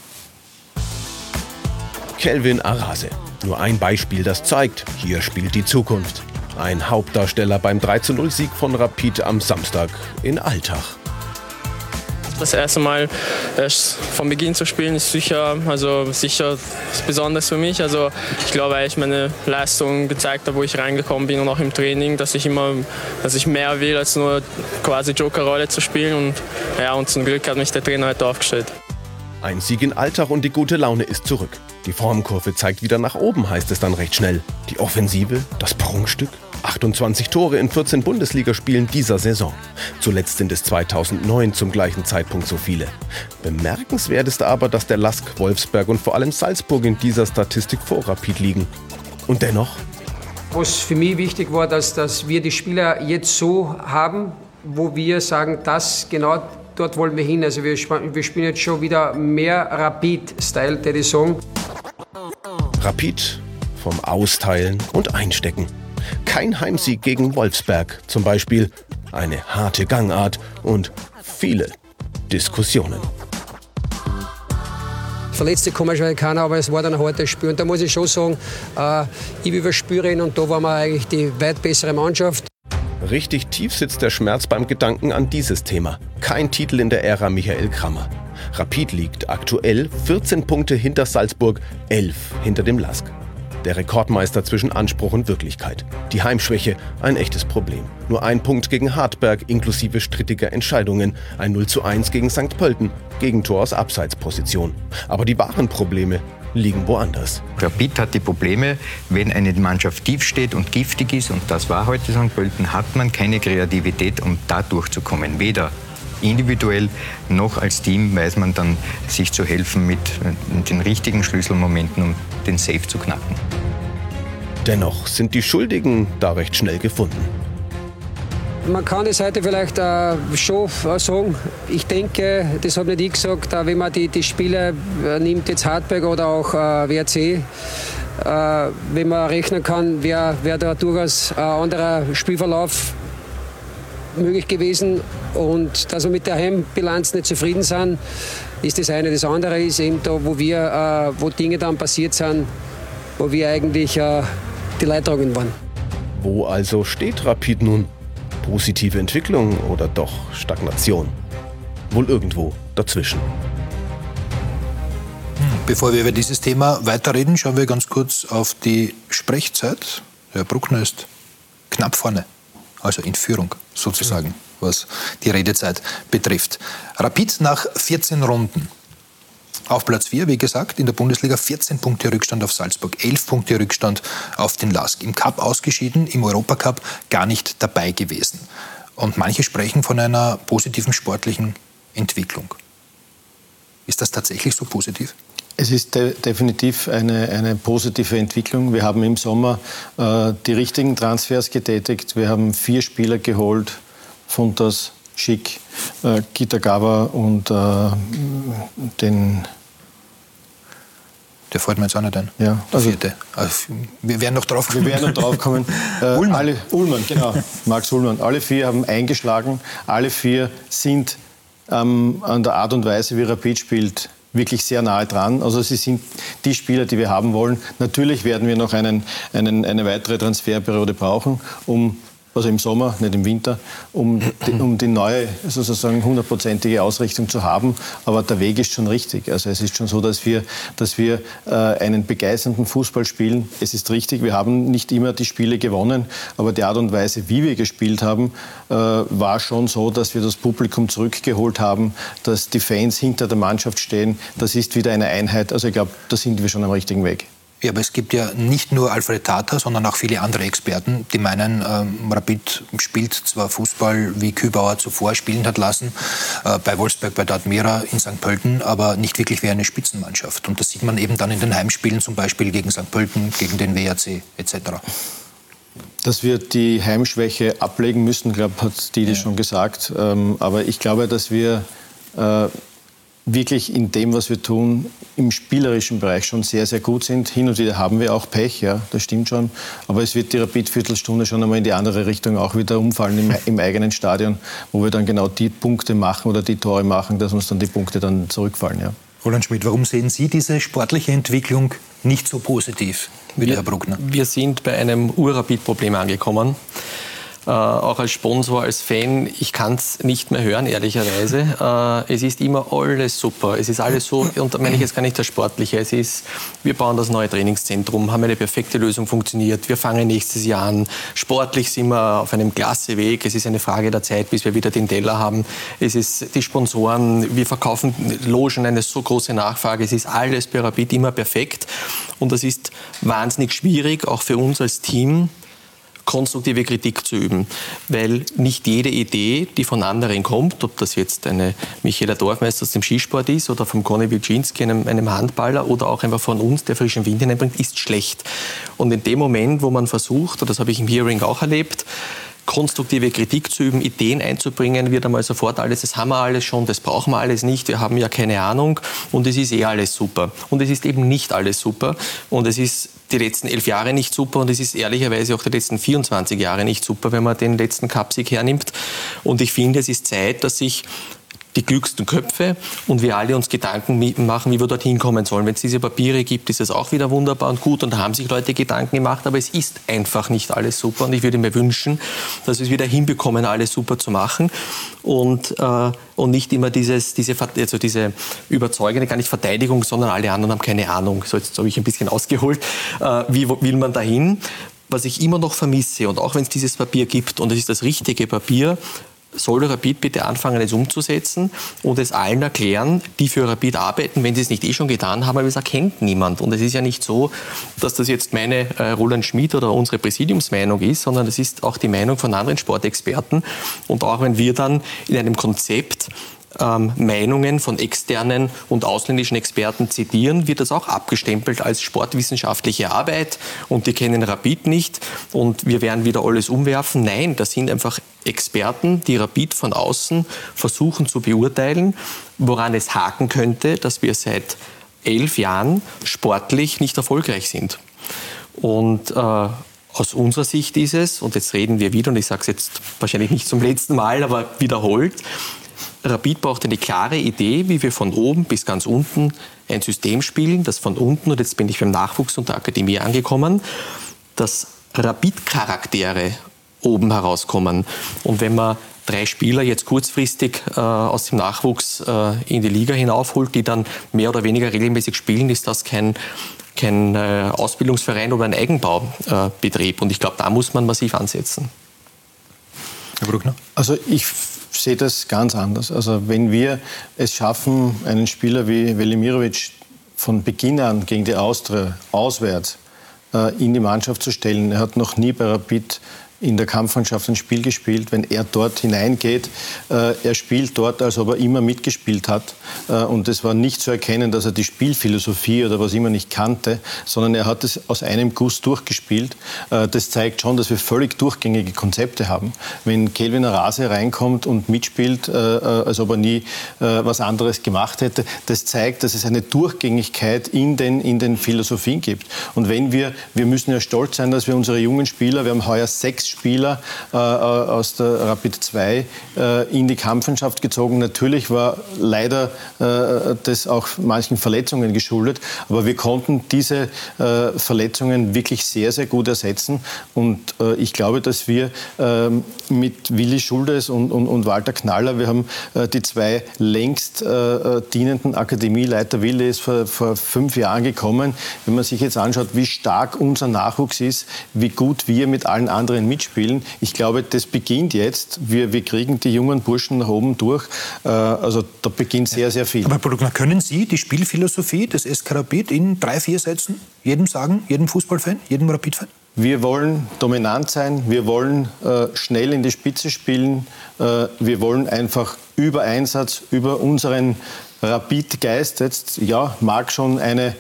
S4: Kelvin Arase. Nur ein Beispiel, das zeigt, hier spielt die Zukunft. Ein Hauptdarsteller beim 3:0-Sieg von Rapid am Samstag in Altach.
S6: Das erste Mal erst vom Beginn zu spielen ist sicher besonders für mich. Also ich glaube, weil ich meine Leistung gezeigt habe, wo ich reingekommen bin und auch im Training, dass ich mehr will, als nur quasi Jokerrolle zu spielen. Und zum Glück hat mich der Trainer heute aufgestellt.
S4: Ein Sieg in Altach und die gute Laune ist zurück. Die Formkurve zeigt wieder nach oben, heißt es dann recht schnell. Die Offensive, das Prunkstück. 28 Tore in 14 Bundesligaspielen dieser Saison. Zuletzt sind es 2009 zum gleichen Zeitpunkt so viele. Bemerkenswert ist aber, dass der LASK, Wolfsberg und vor allem Salzburg in dieser Statistik vor Rapid liegen. Und dennoch?
S7: Was für mich wichtig war, dass wir die Spieler jetzt so haben, wo wir sagen, das genau dort wollen wir hin. Also wir spielen jetzt schon wieder mehr Rapid-Style, der ich sagen.
S4: Rapid vom Austeilen und Einstecken. Kein Heimsieg gegen Wolfsberg zum Beispiel, eine harte Gangart und viele Diskussionen.
S7: Verletzte kommen schon keiner, aber es war dann ein hartes Spiel. Und da muss ich schon sagen, ich überspüre ihn und da waren wir eigentlich die weit bessere Mannschaft.
S4: Richtig tief sitzt der Schmerz beim Gedanken an dieses Thema. Kein Titel in der Ära Michael Krammer. Rapid liegt aktuell 14 Punkte hinter Salzburg, 11 hinter dem LASK. Der Rekordmeister zwischen Anspruch und Wirklichkeit. Die Heimschwäche, ein echtes Problem. Nur ein Punkt gegen Hartberg inklusive strittiger Entscheidungen. Ein 0:1 gegen St. Pölten, Gegentor aus Abseitsposition. Aber die wahren Probleme, liegen woanders.
S8: Rapid hat die Probleme, wenn eine Mannschaft tief steht und giftig ist, und das war heute St. Pölten, hat man keine Kreativität, um da durchzukommen. Weder individuell noch als Team weiß man dann, sich zu helfen mit den richtigen Schlüsselmomenten, um den Safe zu knacken.
S4: Dennoch sind die Schuldigen da recht schnell gefunden.
S7: Man kann das heute vielleicht schon sagen. Ich denke, das habe nicht ich gesagt, wenn man die Spieler nimmt, jetzt Hartberg oder auch WRC, wenn man rechnen kann, wäre da durchaus ein anderer Spielverlauf möglich gewesen. Und dass wir mit der Heimbilanz nicht zufrieden sind, ist das eine. Das andere ist eben da, wo Dinge dann passiert sind, wo wir eigentlich die Leidtragenden waren.
S4: Wo also steht Rapid nun? Positive Entwicklung oder doch Stagnation? Wohl irgendwo dazwischen.
S1: Bevor wir über dieses Thema weiterreden, schauen wir ganz kurz auf die Sprechzeit. Herr Bruckner ist knapp vorne, also in Führung sozusagen, was die Redezeit betrifft. Rapid nach 14 Runden. Auf Platz 4, wie gesagt, in der Bundesliga 14 Punkte Rückstand auf Salzburg, 11 Punkte Rückstand auf den LASK. Im Cup ausgeschieden, im Europacup gar nicht dabei gewesen. Und manche sprechen von einer positiven sportlichen Entwicklung. Ist das tatsächlich so positiv?
S2: Es ist definitiv eine positive Entwicklung. Wir haben im Sommer die richtigen Transfers getätigt. Wir haben 4 Spieler geholt, Funtas, Schick, Kitagawa und den...
S1: Der fällt mir jetzt auch nicht ein.
S2: Ja,
S1: also, wir werden noch drauf kommen.
S2: Wir werden noch drauf kommen. Ullmann, genau. Max Ullmann. Alle 4 haben eingeschlagen. Alle 4 sind an der Art und Weise, wie Rapid spielt, wirklich sehr nahe dran. Also sie sind die Spieler, die wir haben wollen. Natürlich werden wir noch eine weitere Transferperiode brauchen, also im Sommer, nicht im Winter, um die neue, sozusagen 100%ige Ausrichtung zu haben. Aber der Weg ist schon richtig. Also es ist schon so, dass wir einen begeisternden Fußball spielen. Es ist richtig, wir haben nicht immer die Spiele gewonnen, aber die Art und Weise, wie wir gespielt haben, war schon so, dass wir das Publikum zurückgeholt haben, dass die Fans hinter der Mannschaft stehen. Das ist wieder eine Einheit. Also ich glaube, da sind wir schon am richtigen Weg.
S1: Ja, aber es gibt ja nicht nur Alfred Tata, sondern auch viele andere Experten, die meinen, Rapid spielt zwar Fußball, wie Kübauer zuvor spielen hat lassen, bei Wolfsberg, bei der Admira, in St. Pölten, aber nicht wirklich wie eine Spitzenmannschaft. Und das sieht man eben dann in den Heimspielen, zum Beispiel gegen St. Pölten, gegen den WRC etc.
S2: Dass wir die Heimschwäche ablegen müssen, glaube ich, hat Didi schon gesagt. Aber ich glaube, dass wir wirklich in dem, was wir tun, im spielerischen Bereich schon sehr, sehr gut sind. Hin und wieder haben wir auch Pech, ja, das stimmt schon. Aber es wird die Rapid-Viertelstunde schon einmal in die andere Richtung auch wieder umfallen im eigenen Stadion, wo wir dann genau die Punkte machen oder die Tore machen, dass uns dann die Punkte dann zurückfallen. Ja.
S1: Roland Schmidt, warum sehen Sie diese sportliche Entwicklung nicht so positiv wie der Herr Bruckner?
S3: Wir sind bei einem Ur-Rapid-Problem angekommen. Auch als Sponsor, als Fan, ich kann es nicht mehr hören, ehrlicherweise. Es ist immer alles super. Es ist alles so, und da meine ich jetzt gar nicht das Sportliche. Es ist, wir bauen das neue Trainingszentrum, haben eine perfekte Lösung funktioniert. Wir fangen nächstes Jahr an. Sportlich sind wir auf einem klasse Weg. Es ist eine Frage der Zeit, bis wir wieder den Teller haben. Es ist die Sponsoren, wir verkaufen Logen, eine so große Nachfrage. Es ist alles bei Rapid immer perfekt. Und das ist wahnsinnig schwierig, auch für uns als Team, konstruktive Kritik zu üben, weil nicht jede Idee, die von anderen kommt, ob das jetzt eine Michaela Dorfmeister aus dem Skisport ist oder vom Conny Wilczynski, einem Handballer, oder auch einfach von uns, der frischen Wind hineinbringt, ist schlecht. Und in dem Moment, wo man versucht, und das habe ich im Hearing auch erlebt, konstruktive Kritik zu üben, Ideen einzubringen, wird einmal sofort alles, das haben wir alles schon, das brauchen wir alles nicht, wir haben ja keine Ahnung und es ist alles super. Und es ist eben nicht alles super und es ist die letzten 11 Jahre nicht super und es ist ehrlicherweise auch die letzten 24 Jahre nicht super, wenn man den letzten Cupsieg hernimmt. Und ich finde, es ist Zeit, dass sich die klügsten Köpfe und wir alle uns Gedanken machen, wie wir dorthin kommen sollen. Wenn es diese Papiere gibt, ist es auch wieder wunderbar und gut und da haben sich Leute Gedanken gemacht, aber es ist einfach nicht alles super und ich würde mir wünschen, dass wir es wieder hinbekommen, alles super zu machen und nicht immer diese überzeugende, gar nicht Verteidigung, sondern alle anderen haben keine Ahnung. So, jetzt habe ich ein bisschen ausgeholt. Wie will man dahin? Was ich immer noch vermisse und auch wenn es dieses Papier gibt und es ist das richtige Papier, soll Rapid bitte anfangen, es umzusetzen und es allen erklären, die für Rapid arbeiten, wenn sie es nicht schon getan haben, aber es erkennt niemand. Und es ist ja nicht so, dass das jetzt meine Roland Schmid oder unsere Präsidiumsmeinung ist, sondern es ist auch die Meinung von anderen Sportexperten. Und auch wenn wir dann in einem Konzept Meinungen von externen und ausländischen Experten zitieren, wird das auch abgestempelt als sportwissenschaftliche Arbeit und die kennen Rapid nicht und wir werden wieder alles umwerfen. Nein, das sind einfach Experten, die Rapid von außen versuchen zu beurteilen, woran es haken könnte, dass wir seit 11 Jahren sportlich nicht erfolgreich sind. Und aus unserer Sicht ist es, und jetzt reden wir wieder, und ich sage es jetzt wahrscheinlich nicht zum letzten Mal, aber wiederholt, Rapid braucht eine klare Idee, wie wir von oben bis ganz unten ein System spielen, das von unten, und jetzt bin ich beim Nachwuchs und der Akademie angekommen, dass Rapid-Charaktere oben herauskommen. Und wenn man 3 Spieler jetzt kurzfristig aus dem Nachwuchs in die Liga hinaufholt, die dann mehr oder weniger regelmäßig spielen, ist das kein Ausbildungsverein oder ein Eigenbaubetrieb. Und ich glaube, da muss man massiv ansetzen.
S1: Herr Bruckner?
S2: Also ich sehe das ganz anders. Also wenn wir es schaffen, einen Spieler wie Velimirovic von Beginn an gegen die Austria auswärts in die Mannschaft zu stellen, er hat noch nie bei Rapid in der Kampfmannschaft ein Spiel gespielt, wenn er dort hineingeht. Er spielt dort, als ob er immer mitgespielt hat. Und es war nicht zu erkennen, dass er die Spielphilosophie oder was immer nicht kannte, sondern er hat es aus einem Guss durchgespielt. Das zeigt schon, dass wir völlig durchgängige Konzepte haben. Wenn Kelvin Arase reinkommt und mitspielt, als ob er nie was anderes gemacht hätte, das zeigt, dass es eine Durchgängigkeit in den Philosophien gibt. Und wir müssen ja stolz sein, dass wir unsere jungen Spieler, wir haben heuer 6 Spieler aus der Rapid 2 in die Kampfmannschaft gezogen. Natürlich war leider das auch manchen Verletzungen geschuldet, aber wir konnten diese Verletzungen wirklich sehr, sehr gut ersetzen. Und ich glaube, dass wir mit Willi Schuldes und Walter Knaller, wir haben die 2 längst dienenden Akademieleiter. Willi ist vor 5 Jahren gekommen. Wenn man sich jetzt anschaut, wie stark unser Nachwuchs ist, wie gut wir mit allen anderen mitspielen. Ich glaube, das beginnt jetzt. Wir kriegen die jungen Burschen nach oben durch. Also da beginnt sehr, sehr viel.
S1: Aber Bruckner, können Sie die Spielphilosophie des SK Rapid in 3-4 Sätzen jedem sagen, jedem Fußballfan, jedem Rapid-Fan?
S2: Wir wollen dominant sein, wir wollen schnell in die Spitze spielen, wir wollen einfach über Einsatz, über unseren Rapid-Geist, jetzt ja, mag schon ein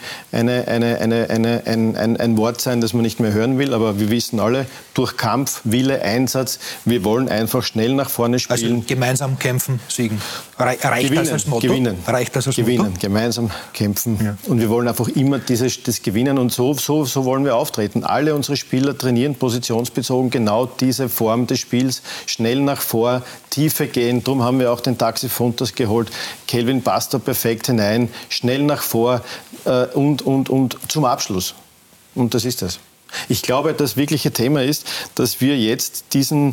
S2: Wort sein, das man nicht mehr hören will, aber wir wissen alle, durch Kampf, Wille, Einsatz, wir wollen einfach schnell nach vorne spielen.
S1: Also gemeinsam kämpfen, siegen. Reicht
S2: gewinnen,
S1: das als Motto?
S2: Gewinnen,
S1: reicht das als
S2: gewinnen,
S1: Motto?
S2: Gemeinsam kämpfen. Ja. Und wir wollen einfach immer das Gewinnen und so wollen wir auftreten. Alle unsere Spieler trainieren positionsbezogen genau diese Form des Spiels, schnell nach vor, Tiefe gehen. Darum haben wir auch den Taxi Fontas geholt. Kelvin passt da perfekt hinein, schnell nach vor und zum Abschluss. Und das ist das. Ich glaube, das wirkliche Thema ist, dass wir jetzt diese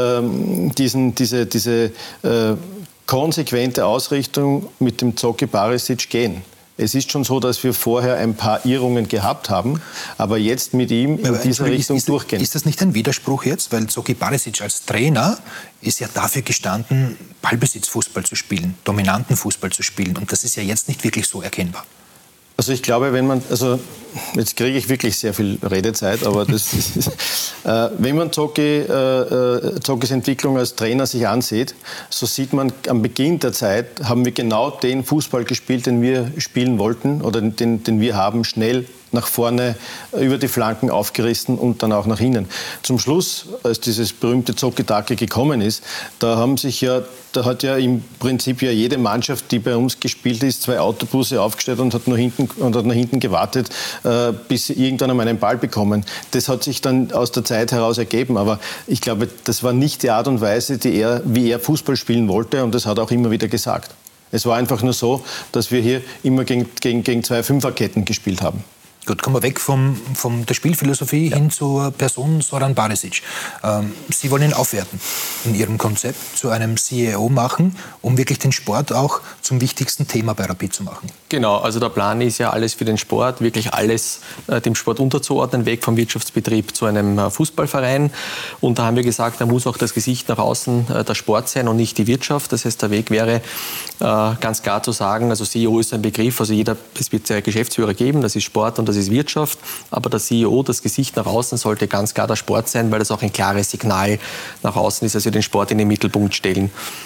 S2: konsequente Ausrichtung mit dem Zoki Barisic gehen. Es ist schon so, dass wir vorher ein paar Irrungen gehabt haben, aber jetzt mit ihm in dieser Richtung durchgehen.
S1: Ist das nicht ein Widerspruch jetzt? Weil Zoki Barisic als Trainer ist ja dafür gestanden, Ballbesitzfußball zu spielen, dominanten Fußball zu spielen. Und das ist ja jetzt nicht wirklich so erkennbar.
S2: Also ich glaube, jetzt kriege ich wirklich sehr viel Redezeit, aber wenn man Zokis Entwicklung als Trainer sich ansieht, so sieht man, am Beginn der Zeit haben wir genau den Fußball gespielt, den wir spielen wollten oder den wir haben, schnell nach vorne, über die Flanken aufgerissen und dann auch nach innen. Zum Schluss, als dieses berühmte Zoki-Take gekommen ist, da hat ja im Prinzip ja jede Mannschaft, die bei uns gespielt ist, 2 Autobusse aufgestellt und hat nach hinten gewartet, bis sie irgendwann einmal einen Ball bekommen. Das hat sich dann aus der Zeit heraus ergeben, aber ich glaube, das war nicht die Art und Weise, wie er Fußball spielen wollte, und das hat er auch immer wieder gesagt. Es war einfach nur so, dass wir hier immer gegen 2 Fünferketten gespielt haben.
S1: Gut, kommen wir weg von der Spielphilosophie hin zur Person Zoran Barisic. Sie wollen ihn aufwerten in Ihrem Konzept, zu einem CEO machen, um wirklich den Sport auch zum wichtigsten Thema bei Rapid zu machen.
S3: Genau, also der Plan ist ja alles für den Sport, wirklich alles dem Sport unterzuordnen, weg vom Wirtschaftsbetrieb zu einem Fußballverein. Und da haben wir gesagt, da muss auch das Gesicht nach außen der Sport sein und nicht die Wirtschaft. Das heißt, der Weg wäre ganz klar zu sagen, also CEO ist ein Begriff, also es wird ja Geschäftsführer geben, das ist Sport und das ist Wirtschaft, aber der CEO, das Gesicht nach außen, sollte ganz klar der Sport sein, weil das auch ein klares Signal nach außen ist, dass wir den Sport in den Mittelpunkt stellen.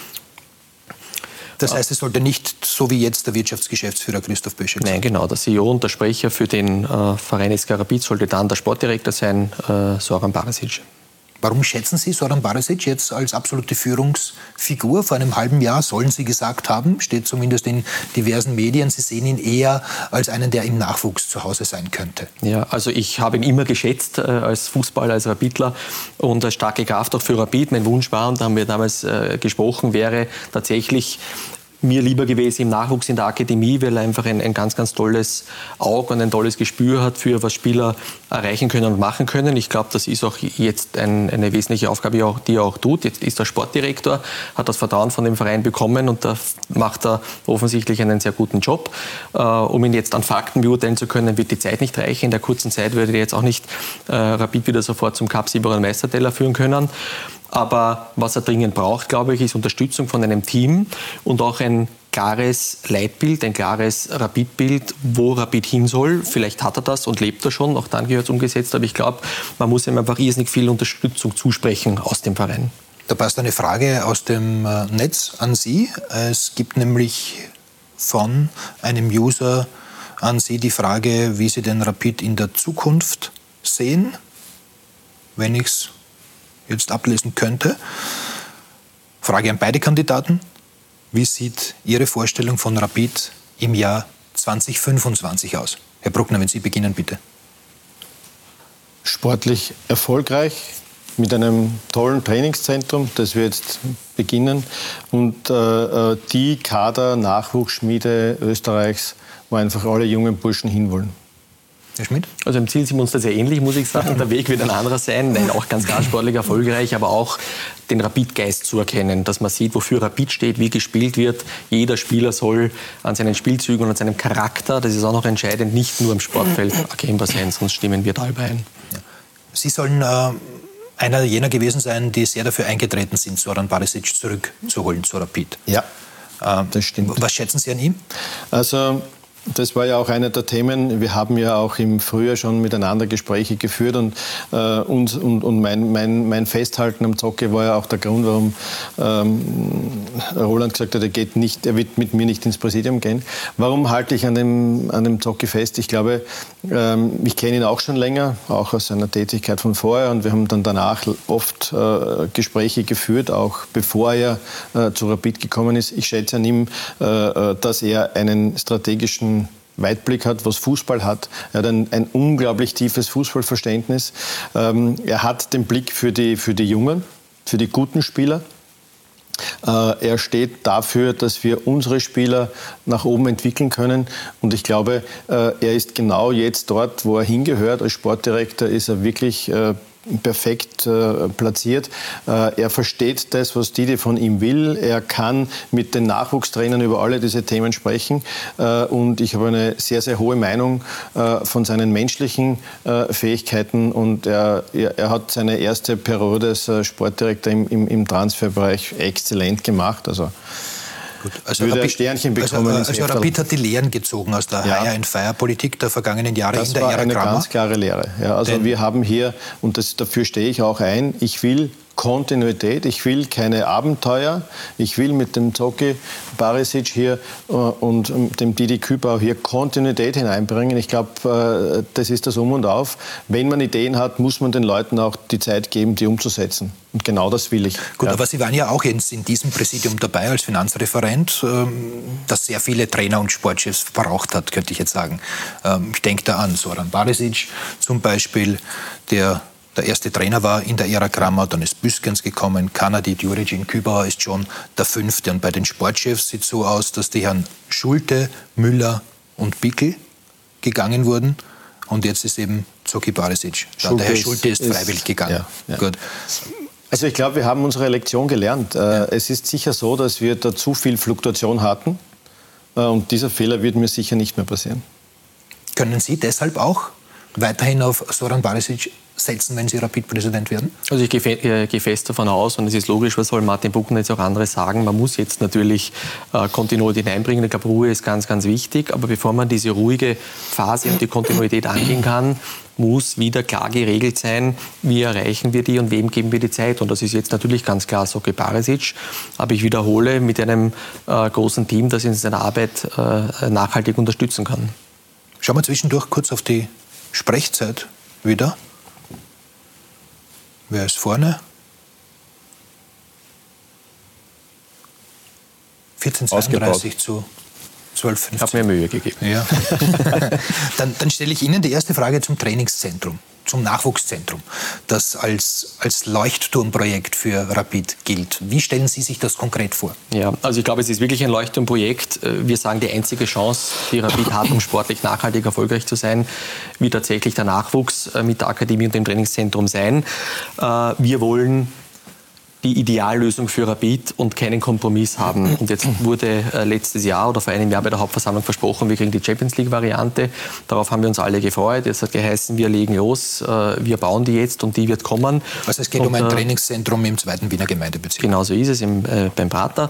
S1: Das heißt, es sollte nicht so wie jetzt der Wirtschaftsgeschäftsführer Christoph Böschek sein?
S3: Nein, genau. Der CEO und der Sprecher für den Verein SK Rapid sollte dann der Sportdirektor sein, Zoran Barisic.
S1: Warum schätzen Sie Zoran Barisic jetzt als absolute Führungsfigur? Vor einem halben Jahr sollen Sie gesagt haben, steht zumindest in diversen Medien, Sie sehen ihn eher als einen, der im Nachwuchs zu Hause sein könnte.
S3: Ja, also ich habe ihn immer geschätzt als Fußballer, als Rapidler und als starke Kraft auch für Rapid. Mein Wunsch war, und da haben wir damals gesprochen, wäre tatsächlich mir lieber gewesen im Nachwuchs in der Akademie, weil er einfach ein ganz, ganz tolles Auge und ein tolles Gespür hat für was Spieler erreichen können und machen können. Ich glaube, das ist auch jetzt eine wesentliche Aufgabe, die er auch tut. Jetzt ist er Sportdirektor, hat das Vertrauen von dem Verein bekommen und da macht er offensichtlich einen sehr guten Job. Um ihn jetzt an Fakten beurteilen zu können, wird die Zeit nicht reichen. In der kurzen Zeit würde er jetzt auch nicht Rapid wieder sofort zum Cup-Sieger und Meisterteller führen können. Aber was er dringend braucht, glaube ich, ist Unterstützung von einem Team und auch ein klares Leitbild, ein klares Rapid-Bild, wo Rapid hin soll. Vielleicht hat er das und lebt er schon, auch dann gehört es umgesetzt. Aber ich glaube, man muss ihm einfach irrsinnig viel Unterstützung zusprechen aus dem Verein.
S1: Da passt eine Frage aus dem Netz an Sie. Es gibt nämlich von einem User an Sie die Frage, wie Sie den Rapid in der Zukunft sehen, wenn ich es jetzt ablesen könnte. Frage an beide Kandidaten. Wie sieht Ihre Vorstellung von Rapid im Jahr 2025 aus? Herr Bruckner, wenn Sie beginnen, bitte.
S2: Sportlich erfolgreich, mit einem tollen Trainingszentrum, das wir jetzt beginnen, und die Kader-Nachwuchsschmiede Österreichs, wo einfach alle jungen Burschen hinwollen.
S1: Herr Schmidt?
S3: Also im Ziel sind wir uns da sehr ähnlich, muss ich sagen. Der Weg wird ein anderer sein, nein, auch ganz klar sportlich erfolgreich, aber auch den Rapid-Geist zu erkennen, dass man sieht, wofür Rapid steht, wie gespielt wird. Jeder Spieler soll an seinen Spielzügen und an seinem Charakter, das ist auch noch entscheidend, nicht nur im Sportfeld erkennbar sein, sonst stimmen wir da überein.
S1: Ja. Sie sollen einer jener gewesen sein, die sehr dafür eingetreten sind, Zoran Barisic zurückzuholen zu Rapid.
S2: Ja, das stimmt.
S1: Was schätzen Sie an ihm?
S2: Also das war ja auch einer der Themen. Wir haben ja auch im Frühjahr schon miteinander Gespräche geführt und mein Festhalten am Zocke war ja auch der Grund, warum Roland gesagt hat, er wird mit mir nicht ins Präsidium gehen. Warum halte ich an dem Zocke fest? Ich glaube, ich kenne ihn auch schon länger, auch aus seiner Tätigkeit von vorher, und wir haben dann danach oft Gespräche geführt, auch bevor er zu Rapid gekommen ist. Ich schätze an ihm, dass er einen strategischen Weitblick hat, was Fußball hat. Er hat ein unglaublich tiefes Fußballverständnis. Er hat den Blick für die Jungen, für die guten Spieler. Er steht dafür, dass wir unsere Spieler nach oben entwickeln können. Und ich glaube, er ist genau jetzt dort, wo er hingehört. Als Sportdirektor ist er wirklich perfekt platziert. Er versteht das, was Didi von ihm will. Er kann mit den Nachwuchstrainern über alle diese Themen sprechen. Und ich habe eine sehr, sehr hohe Meinung von seinen menschlichen Fähigkeiten. Und er hat seine erste Periode als Sportdirektor im Transferbereich exzellent gemacht. Also würde ein Sternchen bekommen.
S1: Also Rapid hat die Lehren gezogen aus der Hire-and-Fire-Politik der vergangenen Jahre in der Ära Kramer.
S2: Das war eine ganz klare Lehre. Ja, also wir haben hier, und dafür stehe ich auch ein, ich will Kontinuität, ich will keine Abenteuer, ich will mit dem Zocki Barisic hier und dem Didi Kübauer hier Kontinuität hineinbringen. Ich glaube, das ist das Um und Auf. Wenn man Ideen hat, muss man den Leuten auch die Zeit geben, die umzusetzen. Und genau das will ich.
S1: Gut, aber Sie waren ja auch jetzt in diesem Präsidium dabei als Finanzreferent, das sehr viele Trainer und Sportchefs verbraucht hat, könnte ich jetzt sagen. Ich denke da an Zoran Barisic zum Beispiel, der erste Trainer war in der Ära Kramer, dann ist Büskens gekommen, Kanadi, Djuricin, Kübauer ist schon der 5. Und bei den Sportchefs sieht es so aus, dass die Herren Schulte, Müller und Bickel gegangen wurden. Und jetzt ist eben Zoki Barisic. Der Herr Schulte ist freiwillig gegangen.
S2: Ja.
S1: Gut.
S2: Also ich glaube, wir haben unsere Lektion gelernt. Es ist sicher so, dass wir da zu viel Fluktuation hatten. Und dieser Fehler wird mir sicher nicht mehr passieren.
S1: Können Sie deshalb auch weiterhin auf Zoran Barisic setzen, wenn Sie Rapid-Präsident werden?
S3: Also ich gehe fest davon aus, und es ist logisch, was soll Martin Buckner jetzt auch anderes sagen, man muss jetzt natürlich Kontinuität hineinbringen. Ich glaube, Ruhe ist ganz, ganz wichtig. Aber bevor man diese ruhige Phase und die Kontinuität angehen kann, muss wieder klar geregelt sein, wie erreichen wir die und wem geben wir die Zeit. Und das ist jetzt natürlich ganz klar Zoki Barisic. Aber ich wiederhole, mit einem großen Team, das in seiner Arbeit nachhaltig unterstützen kann.
S1: Schauen wir zwischendurch kurz auf die Sprechzeit wieder. Wer ist vorne? 14:32 zu 12:15.
S3: Ich habe mir Mühe gegeben.
S1: Ja. Dann stelle ich Ihnen die erste Frage zum Trainingszentrum, zum Nachwuchszentrum, das als Leuchtturmprojekt für Rapid gilt. Wie stellen Sie sich das konkret vor?
S3: Ja, also ich glaube, es ist wirklich ein Leuchtturmprojekt. Wir sagen, die einzige Chance, die Rapid hat, um sportlich nachhaltig erfolgreich zu sein, wird tatsächlich der Nachwuchs mit der Akademie und dem Trainingszentrum sein. Wir wollen die Ideallösung für Rapid und keinen Kompromiss haben. Und jetzt wurde letztes Jahr oder vor einem Jahr bei der Hauptversammlung versprochen, wir kriegen die Champions-League-Variante. Darauf haben wir uns alle gefreut. Es hat geheißen, wir legen los, wir bauen die jetzt und die wird kommen.
S1: Also es geht um ein Trainingszentrum im 2. Wiener Gemeindebezirk.
S3: Genau so ist es, beim Prater.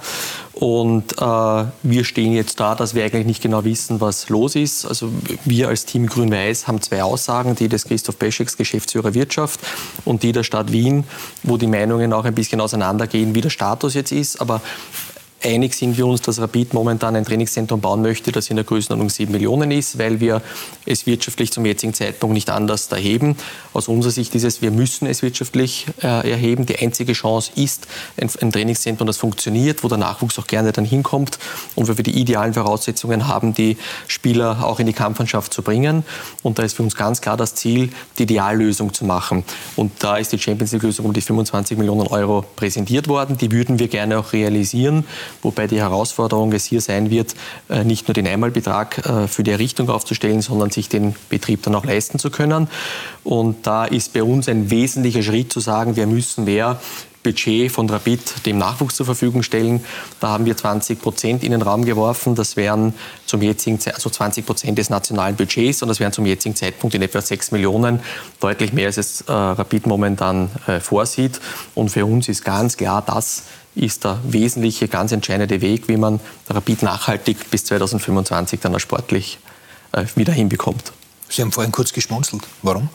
S3: Und wir stehen jetzt da, dass wir eigentlich nicht genau wissen, was los ist. Also wir als Team Grün-Weiß haben 2 Aussagen, die des Christoph Pescheks, Geschäftsführer Wirtschaft, und die der Stadt Wien, wo die Meinungen auch ein bisschen auseinandergehen, wie der Status jetzt ist. Aber einig sind wir uns, dass Rapid momentan ein Trainingszentrum bauen möchte, das in der Größenordnung 7 Millionen ist, weil wir es wirtschaftlich zum jetzigen Zeitpunkt nicht anders erheben. Aus unserer Sicht ist es, wir müssen es wirtschaftlich erheben. Die einzige Chance ist ein Trainingszentrum, das funktioniert, wo der Nachwuchs auch gerne dann hinkommt und wo wir die idealen Voraussetzungen haben, die Spieler auch in die Kampfmannschaft zu bringen. Und da ist für uns ganz klar das Ziel, die Ideallösung zu machen. Und da ist die Champions-League-Lösung um die 25 Millionen Euro präsentiert worden. Die würden wir gerne auch realisieren. Wobei die Herausforderung es hier sein wird, nicht nur den Einmalbetrag für die Errichtung aufzustellen, sondern sich den Betrieb dann auch leisten zu können. Und da ist bei uns ein wesentlicher Schritt zu sagen, wir müssen mehr Budget von Rapid dem Nachwuchs zur Verfügung stellen. Da haben wir 20% in den Raum geworfen. Das wären zum jetzigen, also 20% des nationalen Budgets, und das wären zum jetzigen Zeitpunkt in etwa 6 Millionen. Deutlich mehr, als es Rapid momentan vorsieht. Und für uns ist ganz klar, das ist der wesentliche, ganz entscheidende Weg, wie man Rapid nachhaltig bis 2025 dann auch sportlich wieder hinbekommt.
S1: Sie haben vorhin kurz geschmunzelt. Warum?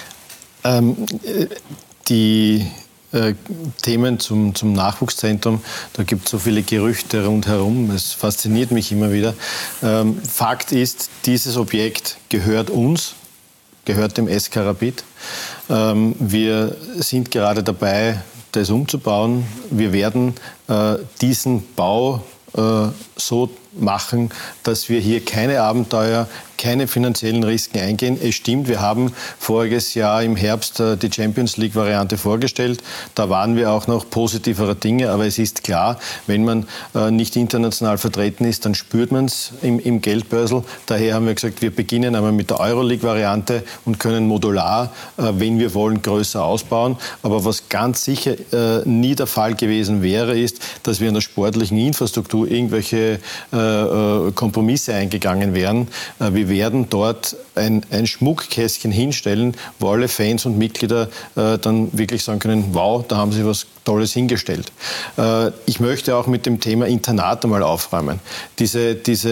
S2: Die Themen zum Nachwuchszentrum, da gibt es so viele Gerüchte rundherum, es fasziniert mich immer wieder. Fakt ist, dieses Objekt gehört uns, gehört dem SK Rapid. Wir sind gerade dabei, das umzubauen. Wir werden diesen Bau so machen, dass wir hier keine Abenteuer, keine finanziellen Risiken eingehen. Es stimmt, wir haben voriges Jahr im Herbst die Champions-League-Variante vorgestellt. Da waren wir auch noch positiverer Dinge, aber es ist klar, wenn man nicht international vertreten ist, dann spürt man es im Geldbörsel. Daher haben wir gesagt, wir beginnen einmal mit der Euroleague-Variante und können modular, wenn wir wollen, größer ausbauen. Aber was ganz sicher nie der Fall gewesen wäre, ist, dass wir in der sportlichen Infrastruktur irgendwelche Kompromisse eingegangen wären. Wir werden dort ein Schmuckkästchen hinstellen, wo alle Fans und Mitglieder dann wirklich sagen können, wow, da haben sie was Tolles hingestellt. Ich möchte auch mit dem Thema Internat einmal aufräumen. Diese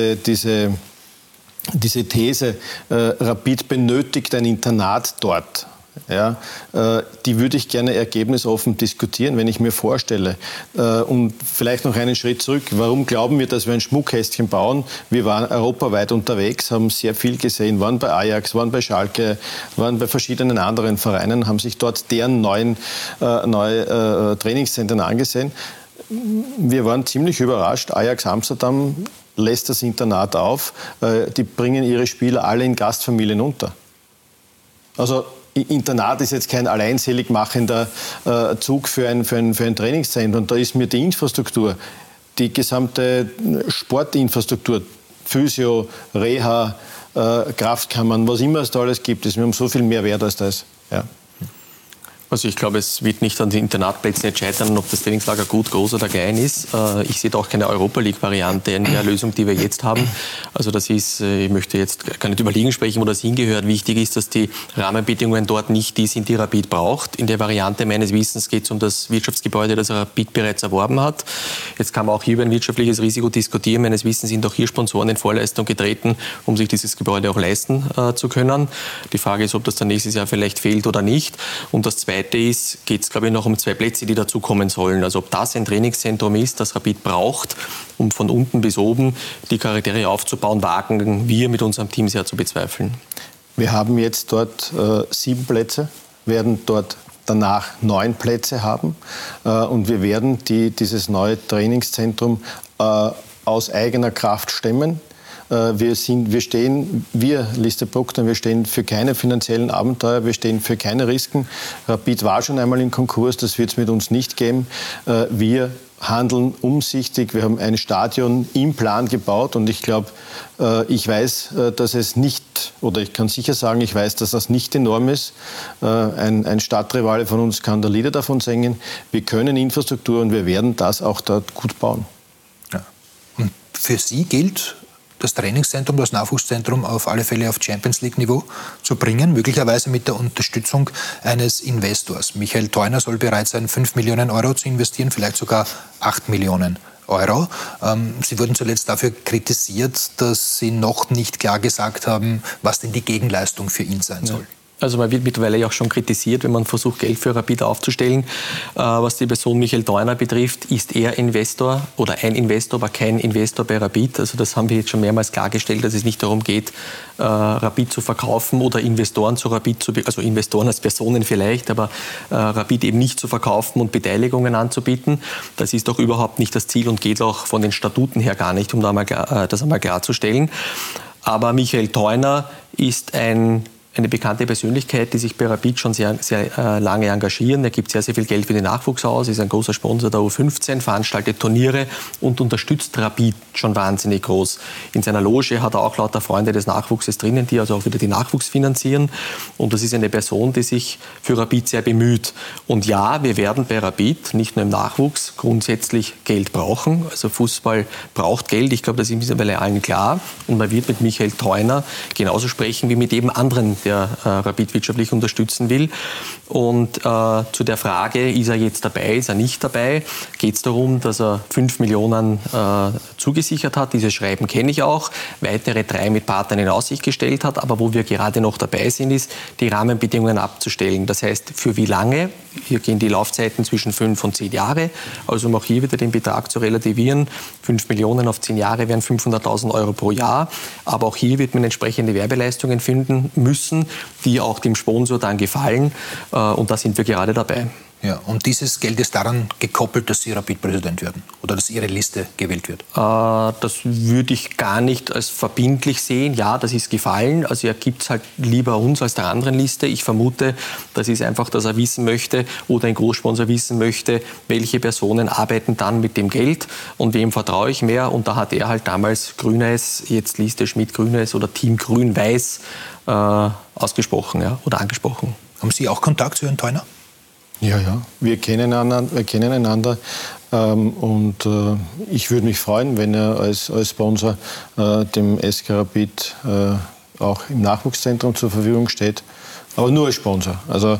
S2: These, Rapid benötigt ein Internat dort. Ja, die würde ich gerne ergebnisoffen diskutieren, wenn ich mir vorstelle. Und vielleicht noch einen Schritt zurück. Warum glauben wir, dass wir ein Schmuckkästchen bauen? Wir waren europaweit unterwegs, haben sehr viel gesehen, waren bei Ajax, waren bei Schalke, waren bei verschiedenen anderen Vereinen, haben sich dort deren neue Trainingszentren angesehen. Wir waren ziemlich überrascht. Ajax Amsterdam lässt das Internat auf. Die bringen ihre Spieler alle in Gastfamilien unter. Also Internat ist jetzt kein alleinselig machender Zug für ein Trainingszentrum. Und da ist mir die Infrastruktur, die gesamte Sportinfrastruktur, Physio, Reha, Kraftkammern, was immer es da alles gibt, ist mir um so viel mehr wert als das. Ja.
S3: Also ich glaube, es wird nicht an den Internatplätzen jetzt scheitern, ob das Trainingslager gut, groß oder klein ist. Ich sehe da auch keine Europa-League-Variante in der Lösung, die wir jetzt haben. Also das ist, ich möchte jetzt gar nicht überlegen sprechen, wo das hingehört. Wichtig ist, dass die Rahmenbedingungen dort nicht die sind, die Rapid braucht. In der Variante meines Wissens geht es um das Wirtschaftsgebäude, das Rapid bereits erworben hat. Jetzt kann man auch hier über ein wirtschaftliches Risiko diskutieren. Meines Wissens sind auch hier Sponsoren in Vorleistung getreten, um sich dieses Gebäude auch leisten zu können. Die Frage ist, ob das dann nächstes Jahr vielleicht fehlt oder nicht. Und das Zweite ist, geht es, glaube ich, noch um 2 Plätze, die dazukommen sollen. Also ob das ein Trainingszentrum ist, das Rapid braucht, um von unten bis oben die Charaktere aufzubauen, wagen wir mit unserem Team sehr zu bezweifeln.
S2: Wir haben jetzt dort 7 Plätze, werden dort danach 9 Plätze haben. Und wir werden dieses neue Trainingszentrum aus eigener Kraft stemmen. Wir, Liste Bruckner, wir stehen für keine finanziellen Abenteuer, wir stehen für keine Risiken. Rapid war schon einmal in Konkurs, das wird es mit uns nicht geben. Wir handeln umsichtig, wir haben ein Stadion im Plan gebaut und ich glaube, ich weiß, dass es nicht, oder ich kann sicher sagen, ich weiß, dass das nicht enorm ist. Ein Stadtrivale von uns kann da Lieder davon singen. Wir können Infrastruktur und wir werden das auch dort gut bauen.
S1: Ja. Und für Sie gilt, das Trainingszentrum, das Nachwuchszentrum auf alle Fälle auf Champions-League-Niveau zu bringen, möglicherweise mit der Unterstützung eines Investors. Michael Theuner soll bereit sein, 5 Millionen Euro zu investieren, vielleicht sogar 8 Millionen Euro. Sie wurden zuletzt dafür kritisiert, dass Sie noch nicht klar gesagt haben, was denn die Gegenleistung für ihn sein soll.
S3: Also man wird mittlerweile ja auch schon kritisiert, wenn man versucht, Geld für Rapid aufzustellen. Was die Person Michael Theuner betrifft, ist er Investor oder ein Investor, aber kein Investor bei Rapid. Also das haben wir jetzt schon mehrmals klargestellt, dass es nicht darum geht, Rapid zu verkaufen oder Investoren zu Rapid zu, also Investoren als Personen vielleicht, aber Rapid eben nicht zu verkaufen und Beteiligungen anzubieten. Das ist doch überhaupt nicht das Ziel und geht auch von den Statuten her gar nicht, um das einmal klarzustellen. Aber Michael Theuner ist eine bekannte Persönlichkeit, die sich bei Rapid schon sehr, sehr lange engagieren. Er gibt sehr, sehr viel Geld für den Nachwuchs aus, ist ein großer Sponsor der U15, veranstaltet Turniere und unterstützt Rapid schon wahnsinnig groß. In seiner Loge hat er auch lauter Freunde des Nachwuchses drinnen, die also auch wieder den Nachwuchs finanzieren. Und das ist eine Person, die sich für Rapid sehr bemüht. Und ja, wir werden bei Rapid, nicht nur im Nachwuchs, grundsätzlich Geld brauchen. Also Fußball braucht Geld, ich glaube, das ist mittlerweile allen klar. Und man wird mit Michael Theuner genauso sprechen wie mit jedem anderen, der Rapid wirtschaftlich unterstützen will. Und zu der Frage, ist er jetzt dabei, ist er nicht dabei, geht es darum, dass er 5 Millionen zugesichert hat. Dieses Schreiben kenne ich auch. Weitere 3 mit Partnern in Aussicht gestellt hat. Aber wo wir gerade noch dabei sind, ist, die Rahmenbedingungen abzustellen. Das heißt, für wie lange? Hier gehen die Laufzeiten zwischen 5 und 10 Jahre. Also um auch hier wieder den Betrag zu relativieren. 5 Millionen auf 10 Jahre wären 500.000 Euro pro Jahr. Aber auch hier wird man entsprechende Werbeleistungen finden müssen, die auch dem Sponsor dann gefallen. Und da sind wir gerade dabei.
S1: Ja, und dieses Geld ist daran gekoppelt, dass Sie Rapid-Präsident werden oder dass Ihre Liste gewählt wird?
S3: Das würde ich gar nicht als verbindlich sehen. Ja, das ist gefallen. Also er gibt es halt lieber uns als der anderen Liste. Ich vermute, das ist einfach, dass er wissen möchte oder ein Großsponsor wissen möchte, welche Personen arbeiten dann mit dem Geld und wem vertraue ich mehr. Und da hat er halt damals Grün-Weiß, jetzt Liste Schmidt-Grün-Weiß oder Team Grün-Weiß ausgesprochen, ja, oder angesprochen.
S1: Haben Sie auch Kontakt zu Herrn Theuner?
S2: Ja, wir kennen einander und ich würde mich freuen, wenn er als Sponsor dem SK Rapid auch im Nachwuchszentrum zur Verfügung steht. Aber nur als Sponsor. Also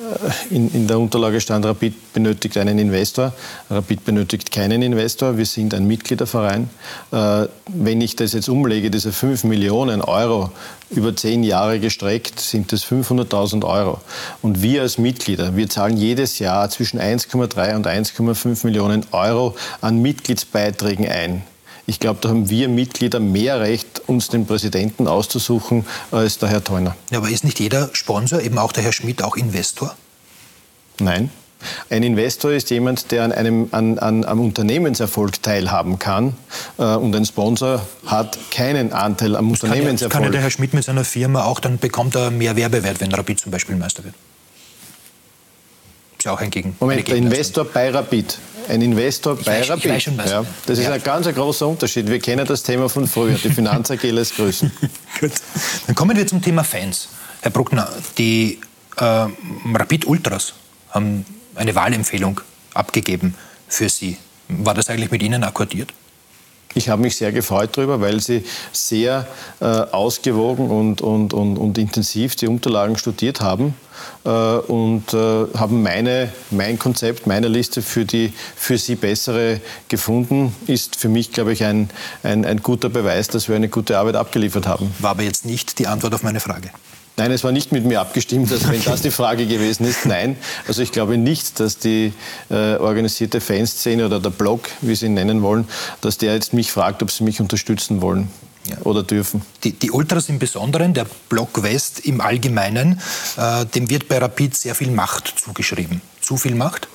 S2: in der Unterlage stand, Rapid benötigt einen Investor. Rapid benötigt keinen Investor. Wir sind ein Mitgliederverein. Wenn ich das jetzt umlege, diese 5 Millionen Euro über 10 Jahre gestreckt, sind das 500.000 Euro. Und wir als Mitglieder, wir zahlen jedes Jahr zwischen 1,3 und 1,5 Millionen Euro an Mitgliedsbeiträgen ein. Ich glaube, da haben wir Mitglieder mehr Recht, uns den Präsidenten auszusuchen, als der Herr Theuner.
S1: Ja, aber ist nicht jeder Sponsor, eben auch der Herr Schmidt, auch Investor?
S2: Nein. Ein Investor ist jemand, der am Unternehmenserfolg teilhaben kann. Und ein Sponsor hat keinen Anteil am Unternehmenserfolg.
S1: Kann ja der Herr Schmidt mit seiner Firma auch, dann bekommt er mehr Werbewert, wenn Rapid zum Beispiel Meister wird. Ist ja auch ein
S2: Moment, der Investor bei Rapid ein Investor bei Rapid. Ja, das ist ein ganz großer Unterschied. Wir kennen das Thema von früher, die Finanz AG lässt grüßen.
S1: Gut. Dann kommen wir zum Thema Fans. Herr Bruckner, die Rapid Ultras haben eine Wahlempfehlung abgegeben für Sie. War das eigentlich mit Ihnen akkordiert?
S2: Ich habe mich sehr gefreut darüber, weil sie sehr ausgewogen und intensiv die Unterlagen studiert haben und haben mein Konzept, meine Liste für sie bessere gefunden. Ist für mich, glaube ich, ein guter Beweis, dass wir eine gute Arbeit abgeliefert haben.
S1: War aber jetzt nicht die Antwort auf meine Frage.
S2: Nein, es war nicht mit mir abgestimmt, also wenn das die Frage gewesen ist, nein. Also ich glaube nicht, dass die organisierte Fanszene oder der Blog, wie Sie ihn nennen wollen, dass der jetzt mich fragt, ob sie mich unterstützen wollen oder dürfen.
S1: Die Ultras im Besonderen, der Block West im Allgemeinen, dem wird bei Rapid sehr viel Macht zugeschrieben. Zu viel Macht?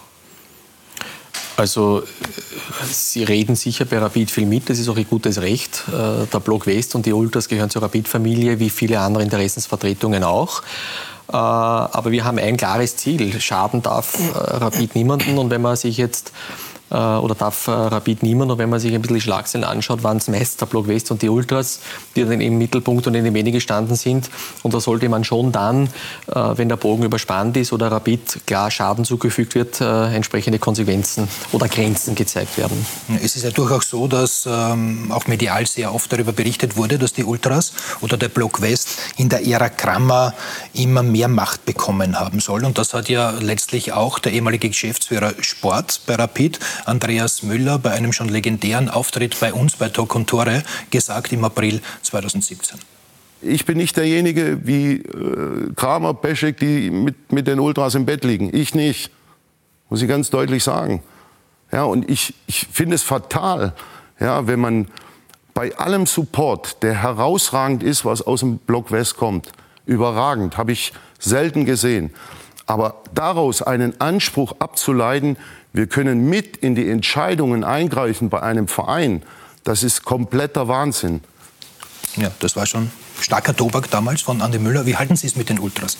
S3: Also Sie reden sicher bei Rapid viel mit, das ist auch Ihr gutes Recht. Der Block West und die Ultras gehören zur Rapid-Familie, wie viele andere Interessensvertretungen auch. Aber wir haben ein klares Ziel. Schaden darf Rapid niemanden. Und wenn man sich jetzt oder darf Rapid niemand. Und wenn man sich ein bisschen die Schlagzeilen anschaut, waren es meist der Block West und die Ultras, die dann im Mittelpunkt und in den Wenigen gestanden sind. Und da sollte man schon dann, wenn der Bogen überspannt ist oder Rapid klar Schaden zugefügt wird, entsprechende Konsequenzen oder Grenzen gezeigt werden.
S1: Es ist ja durchaus so, dass auch medial sehr oft darüber berichtet wurde, dass die Ultras oder der Block West in der Ära Kramer immer mehr Macht bekommen haben soll. Und das hat ja letztlich auch der ehemalige Geschäftsführer Sport bei Rapid, Andreas Müller, bei einem schon legendären Auftritt bei uns bei Talk und Tore gesagt im April 2017.
S9: Ich bin nicht derjenige wie Kramer, Peschek, die mit den Ultras im Bett liegen. Ich nicht, muss ich ganz deutlich sagen. Ja, und ich finde es fatal, ja, wenn man bei allem Support, der herausragend ist, was aus dem Block West kommt, überragend, habe ich selten gesehen. Aber daraus einen Anspruch abzuleiten, wir können mit in die Entscheidungen eingreifen bei einem Verein, das ist kompletter Wahnsinn.
S1: Ja, das war schon starker Tobak damals von Andi Müller. Wie halten Sie es mit den Ultras?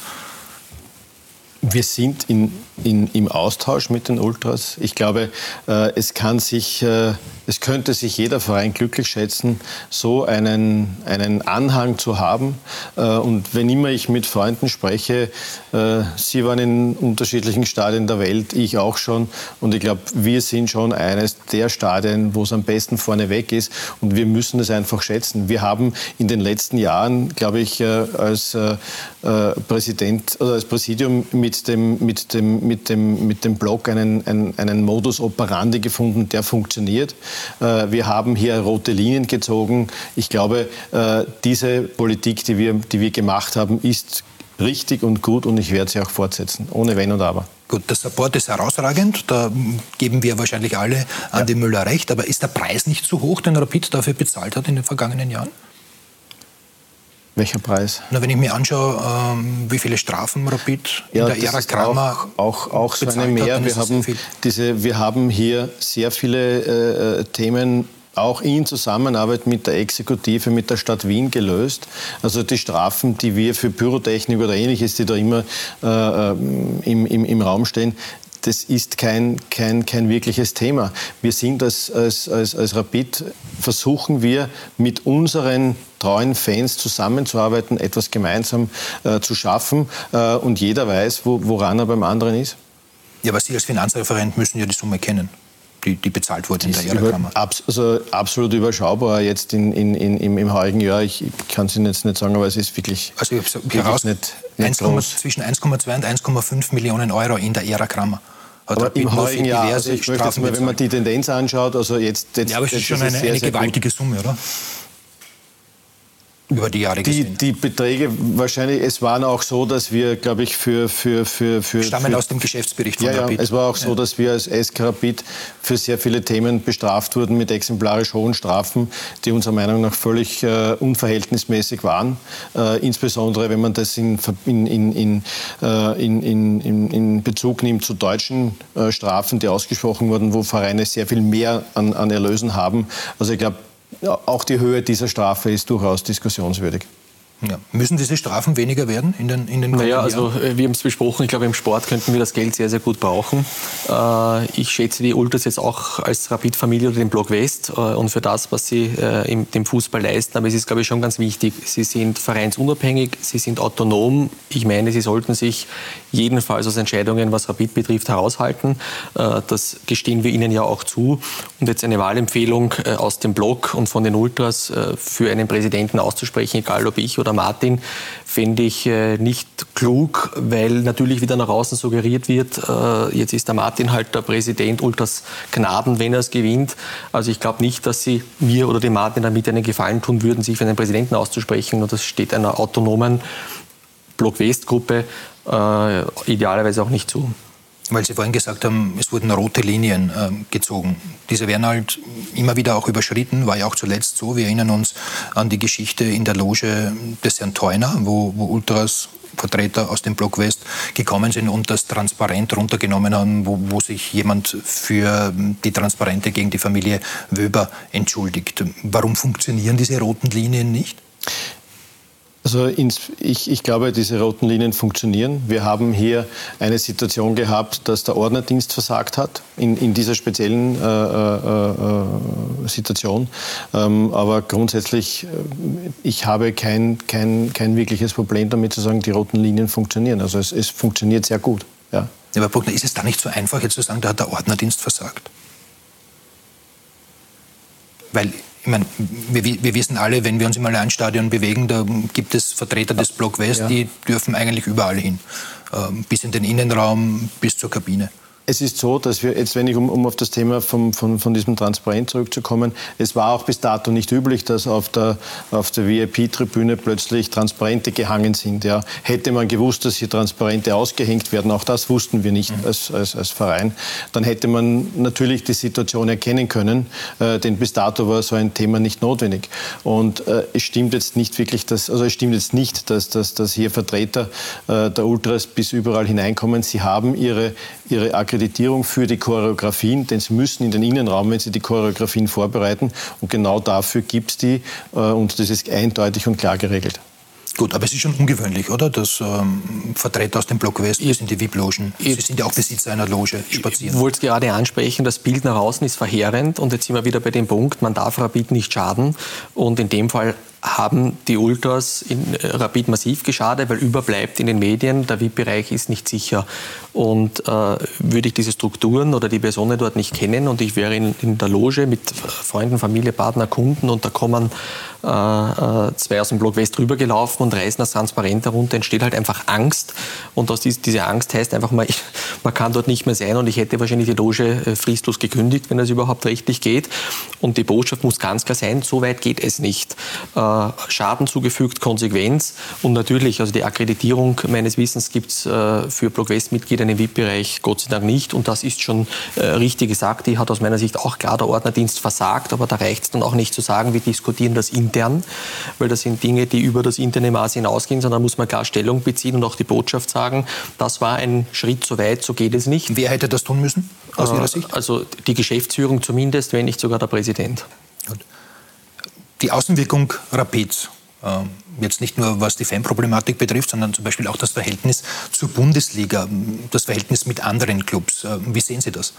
S2: Wir sind im Austausch mit den Ultras. Ich glaube, es könnte sich jeder Verein glücklich schätzen, so einen Anhang zu haben. Und wenn immer ich mit Freunden spreche, Sie waren in unterschiedlichen Stadien der Welt, ich auch schon. Und ich glaube, wir sind schon eines der Stadien, wo es am besten vorne weg ist. Und wir müssen es einfach schätzen. Wir haben in den letzten Jahren, glaube ich, als Präsident oder als Präsidium mit dem Block einen Modus operandi gefunden, der funktioniert. Wir haben hier rote Linien gezogen. Ich glaube, diese Politik, die wir gemacht haben, ist richtig und gut und ich werde sie auch fortsetzen, ohne Wenn und Aber.
S1: Gut, der Support ist herausragend, da geben wir wahrscheinlich alle Andi Müller recht, aber ist der Preis nicht zu hoch, den Rapid dafür bezahlt hat in den vergangenen Jahren?
S2: Welcher Preis?
S1: Na, wenn ich mir anschaue, wie viele Strafen Rapid in der Ära Kramer
S2: auch so eine mehr. Wir haben hier sehr viele Themen auch in Zusammenarbeit mit der Exekutive, mit der Stadt Wien gelöst. Also die Strafen, die wir für Pyrotechnik oder Ähnliches, die da immer im Raum stehen, das ist kein wirkliches Thema. Wir sind als Rapid, versuchen wir mit unseren treuen Fans zusammenzuarbeiten, etwas gemeinsam zu schaffen und jeder weiß, woran er beim anderen ist.
S1: Ja, aber Sie als Finanzreferent müssen ja die Summe kennen, die bezahlt wurde in der Ära Kramer.
S2: Also absolut überschaubar jetzt im heurigen Jahr. Ich kann es Ihnen jetzt nicht sagen, aber es ist wirklich,
S1: also ich heraus, nicht groß. Zwischen 1,2 und 1,5 Millionen Euro in der Ära Kramer.
S2: Aber im heurigen Jahr, also ich möchte jetzt mal, wenn man die Tendenz anschaut, also jetzt
S1: ja, aber es ist schon eine gewaltige Summe, oder? Über die Jahre gesehen.
S2: Die Beträge wahrscheinlich, es waren auch so, dass wir, glaube ich,
S1: stammen aus dem Geschäftsbericht von Rapid.
S2: Ja, es war auch so, dass wir als SK Rapid für sehr viele Themen bestraft wurden mit exemplarisch hohen Strafen, die unserer Meinung nach völlig unverhältnismäßig waren. Insbesondere, wenn man das in Bezug nimmt zu deutschen Strafen, die ausgesprochen wurden, wo Vereine sehr viel mehr an Erlösen haben. Also ich glaube, auch die Höhe dieser Strafe ist durchaus diskussionswürdig.
S1: Ja. Müssen diese Strafen weniger werden in den kommenden
S3: Jahren?
S1: Also
S3: wir haben es besprochen. Ich glaube, im Sport könnten wir das Geld sehr, sehr gut brauchen. Ich schätze die Ultras jetzt auch als Rapid-Familie oder den Block West und für das, was sie dem Fußball leisten. Aber es ist, glaube ich, schon ganz wichtig. Sie sind vereinsunabhängig, sie sind autonom. Ich meine, sie sollten sich jedenfalls aus Entscheidungen, was Rapid betrifft, heraushalten. Das gestehen wir ihnen ja auch zu. Und jetzt eine Wahlempfehlung aus dem Block und von den Ultras für einen Präsidenten auszusprechen, egal ob ich oder Martin, fände ich nicht klug, weil natürlich wieder nach außen suggeriert wird, jetzt ist der Martin halt der Präsident, Ultras Gnaden, wenn er es gewinnt. Also ich glaube nicht, dass sie mir oder dem Martin damit einen Gefallen tun würden, sich für einen Präsidenten auszusprechen. Und das steht einer autonomen Block-West-Gruppe idealerweise auch nicht zu.
S1: Weil Sie vorhin gesagt haben, es wurden rote Linien gezogen. Diese werden halt immer wieder auch überschritten, war ja auch zuletzt so. Wir erinnern uns an die Geschichte in der Loge des Herrn Theuner, wo Ultras Vertreter aus dem Block West gekommen sind und das Transparent runtergenommen haben, wo sich jemand für die Transparente gegen die Familie Wöber entschuldigt. Warum funktionieren diese roten Linien nicht?
S2: Also ich glaube, diese roten Linien funktionieren. Wir haben hier eine Situation gehabt, dass der Ordnerdienst versagt hat, in dieser speziellen Situation. Aber grundsätzlich, ich habe kein wirkliches Problem damit zu sagen, die roten Linien funktionieren. Also es funktioniert sehr gut. Ja.
S1: Ja, aber Bruckner, ist es da nicht so einfach, jetzt zu sagen, da hat der Ordnerdienst versagt? Weil ich meine, wir wissen alle, wenn wir uns im Allianzstadion bewegen, da gibt es Vertreter des Block West, die dürfen eigentlich überall hin. Bis in den Innenraum, bis zur Kabine.
S2: Es ist so, dass wir jetzt, wenn ich um auf das Thema von diesem Transparent zurückzukommen, es war auch bis dato nicht üblich, dass auf der VIP-Tribüne plötzlich Transparente gehangen sind. Ja. Hätte man gewusst, dass hier Transparente ausgehängt werden, auch das wussten wir nicht als Verein, dann hätte man natürlich die Situation erkennen können, denn bis dato war so ein Thema nicht notwendig. Und es stimmt jetzt nicht wirklich, dass hier Vertreter der Ultras bis überall hineinkommen. Sie haben ihre Akkreditierung für die Choreografien, denn sie müssen in den Innenraum, wenn sie die Choreografien vorbereiten. Und genau dafür gibt es die und das ist eindeutig und klar geregelt.
S1: Gut, aber es ist schon ungewöhnlich, oder? Dass Vertreter aus dem Block West bis in die VIP-Logen, Sie sind ja auch Besitzer einer Loge, spazieren.
S3: Ich wollte es gerade ansprechen, das Bild nach außen ist verheerend und jetzt sind wir wieder bei dem Punkt, man darf Rapid nicht schaden und in dem Fall haben die Ultras in Rapid massiv geschadet, weil überbleibt in den Medien, der VIP-Bereich ist nicht sicher. Und würde ich diese Strukturen oder die Personen dort nicht kennen und ich wäre in der Loge mit Freunden, Familie, Partner, Kunden und da kommen zwei aus dem Block West rübergelaufen und reißen das Transparent herunter, entsteht halt einfach Angst. Und diese Angst heißt einfach mal, man kann dort nicht mehr sein und ich hätte wahrscheinlich die Loge fristlos gekündigt, wenn das überhaupt rechtlich geht. Und die Botschaft muss ganz klar sein, so weit geht es nicht. Schaden zugefügt, Konsequenz und natürlich, also die Akkreditierung meines Wissens gibt es für Block West-Mitglieder im VIP-Bereich Gott sei Dank nicht und das ist schon richtig gesagt, die hat aus meiner Sicht auch klar der Ordnerdienst versagt, aber da reicht es dann auch nicht zu sagen, wir diskutieren das intern, weil das sind Dinge, die über das interne Maß hinausgehen, sondern da muss man klar Stellung beziehen und auch die Botschaft sagen, das war ein Schritt zu weit, so geht es nicht.
S1: Wer hätte das tun müssen, aus Ihrer Sicht?
S3: Also die Geschäftsführung zumindest, wenn nicht sogar der Präsident.
S1: Gut. Die Außenwirkung Rapids, jetzt nicht nur was die Fanproblematik betrifft, sondern zum Beispiel auch das Verhältnis zur Bundesliga, das Verhältnis mit anderen Clubs. Wie sehen Sie das?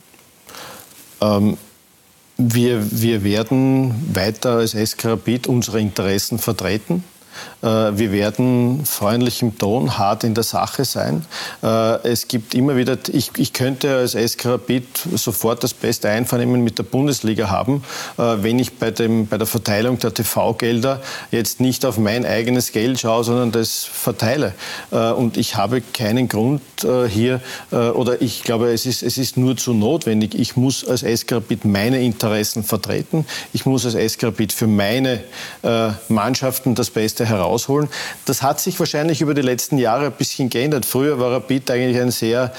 S2: Wir werden weiter als SK Rapid unsere Interessen vertreten. Wir werden freundlich im Ton, hart in der Sache sein. Es gibt immer wieder, ich könnte als SK Rapid sofort das beste Einvernehmen mit der Bundesliga haben, wenn ich bei der Verteilung der TV-Gelder jetzt nicht auf mein eigenes Geld schaue, sondern das verteile. Und ich habe keinen Grund hier, oder ich glaube, es ist nur zu notwendig. Ich muss als SK Rapid meine Interessen vertreten. Ich muss als SK Rapid für meine Mannschaften das Beste herausholen. Das hat sich wahrscheinlich über die letzten Jahre ein bisschen geändert. Früher war Rapid eigentlich ein sehr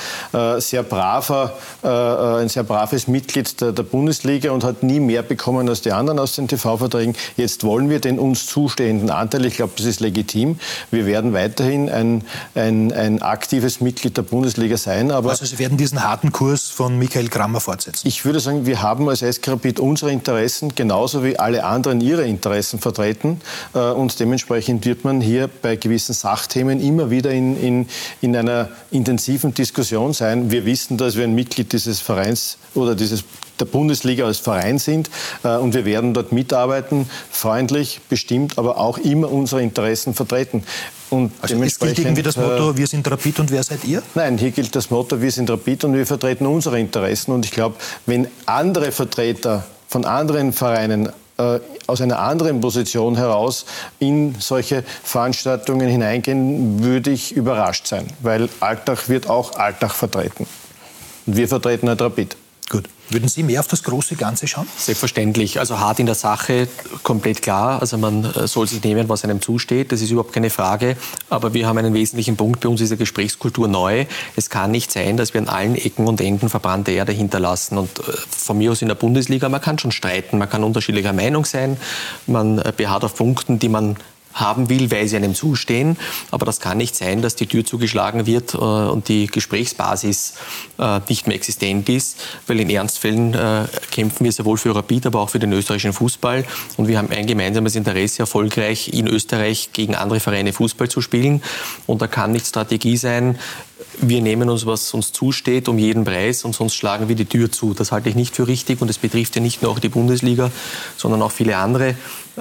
S2: braves Mitglied der Bundesliga und hat nie mehr bekommen als die anderen aus den TV-Verträgen. Jetzt wollen wir den uns zustehenden Anteil, ich glaube, das ist legitim. Wir werden weiterhin ein aktives Mitglied der Bundesliga sein. Aber
S1: also Sie werden diesen harten Kurs von Michael Krammer fortsetzen?
S2: Ich würde sagen, wir haben als SK Rapid unsere Interessen genauso wie alle anderen ihre Interessen vertreten und dementsprechend dementsprechend wird man hier bei gewissen Sachthemen immer wieder in einer intensiven Diskussion sein. Wir wissen, dass wir ein Mitglied dieses Vereins oder der Bundesliga als Verein sind und wir werden dort mitarbeiten, freundlich, bestimmt, aber auch immer unsere Interessen vertreten. Und
S1: also es gilt irgendwie das Motto, wir sind Rapid und wer seid ihr?
S2: Nein, hier gilt das Motto, wir sind Rapid und wir vertreten unsere Interessen. Und ich glaube, wenn andere Vertreter von anderen Vereinen aus einer anderen Position heraus in solche Veranstaltungen hineingehen, würde ich überrascht sein. Weil Alltag wird auch Alltag vertreten. Und wir vertreten halt Rapid.
S1: Gut. Würden Sie mehr auf das große Ganze schauen?
S3: Selbstverständlich. Also hart in der Sache, komplett klar. Also man soll sich nehmen, was einem zusteht. Das ist überhaupt keine Frage. Aber wir haben einen wesentlichen Punkt. Bei uns ist die Gesprächskultur neu. Es kann nicht sein, dass wir an allen Ecken und Enden verbrannte Erde hinterlassen. Und von mir aus in der Bundesliga, man kann schon streiten. Man kann unterschiedlicher Meinung sein. Man beharrt auf Punkten, die man haben will, weil sie einem zustehen. Aber das kann nicht sein, dass die Tür zugeschlagen wird und die Gesprächsbasis nicht mehr existent ist, weil in Ernstfällen kämpfen wir sowohl für Rapid, aber auch für den österreichischen Fußball. Und wir haben ein gemeinsames Interesse, erfolgreich in Österreich gegen andere Vereine Fußball zu spielen. Und da kann nicht Strategie sein, wir nehmen uns, was uns zusteht, um jeden Preis und sonst schlagen wir die Tür zu. Das halte ich nicht für richtig und es betrifft ja nicht nur auch die Bundesliga, sondern auch viele andere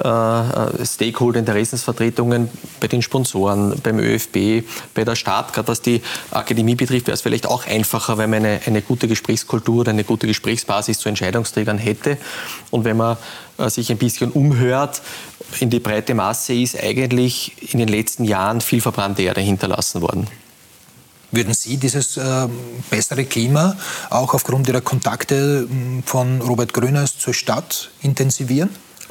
S3: Stakeholder, Interessensvertretungen bei den Sponsoren, beim ÖFB, bei der Stadt. Gerade was die Akademie betrifft, wäre es vielleicht auch einfacher, wenn man eine gute Gesprächskultur oder eine gute Gesprächsbasis zu Entscheidungsträgern hätte. Und wenn man sich ein bisschen umhört, in die breite Masse ist eigentlich in den letzten Jahren viel verbrannte Erde hinterlassen worden.
S1: Würden Sie dieses bessere Klima auch aufgrund Ihrer Kontakte von Robert Gröners zur Stadt intensivieren?